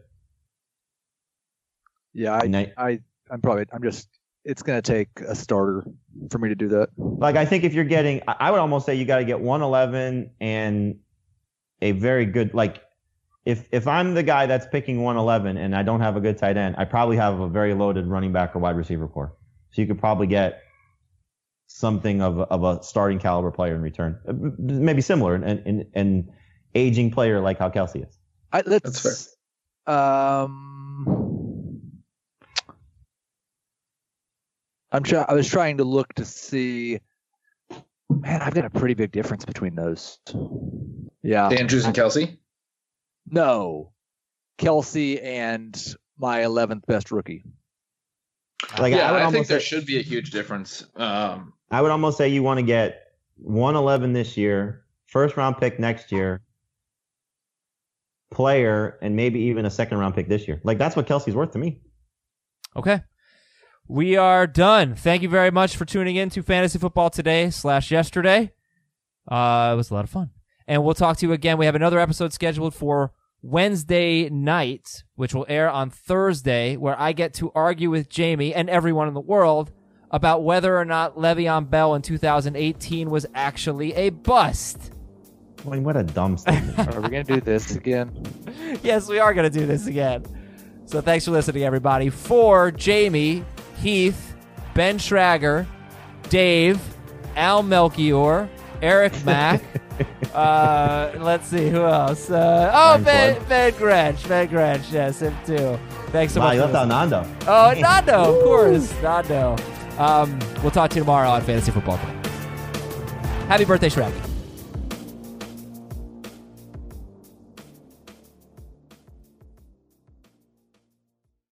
Yeah, I, And I- I, I'm probably, I'm just, it's going to take a starter for me to do that. Like I think if you're getting, I I would almost say you got to get one eleven and a very good like. If if I'm the guy that's picking one eleven and I don't have a good tight end, I probably have a very loaded running back or wide receiver core. So you could probably get something of of a starting caliber player in return, Uh, maybe similar and an an aging player like how Kelsey is. I, let's, That's Um, I'm try- I was trying to look to see. Man, I've got a pretty big difference between those. Yeah. Andrews and Kelsey? No, Kelsey and my eleventh best rookie. Like yeah, I, would I, think almost there say, should be a huge difference. Um, I would almost say you want to get one eleven this year, first round pick next year, player, and maybe even a second round pick this year. Like that's what Kelsey's worth to me. Okay. We are done. Thank you very much for tuning in to Fantasy Football Today slash yesterday. Uh, it was a lot of fun. And we'll talk to you again. We have another episode scheduled for Wednesday night, which will air on Thursday, where I get to argue with Jamie and everyone in the world about whether or not Le'Veon Bell in two thousand eighteen was actually a bust. I mean, what a dumb statement. Are we going to do this again? Yes, we are going to do this again. So thanks for listening, everybody. For Jamie, Heath, Ben Schrager, Dave, Al Melchior, Eric Mack, uh, let's see, who else? Uh, oh, Ryan Ben, Ben Gretsch. Ben Gretsch, yes, him too. Thanks so Wow, much. you for left out listening. Nando. Oh, Nando, of course. Nando. Um, we'll talk to you tomorrow on Fantasy Football Today. Happy birthday, Shrek.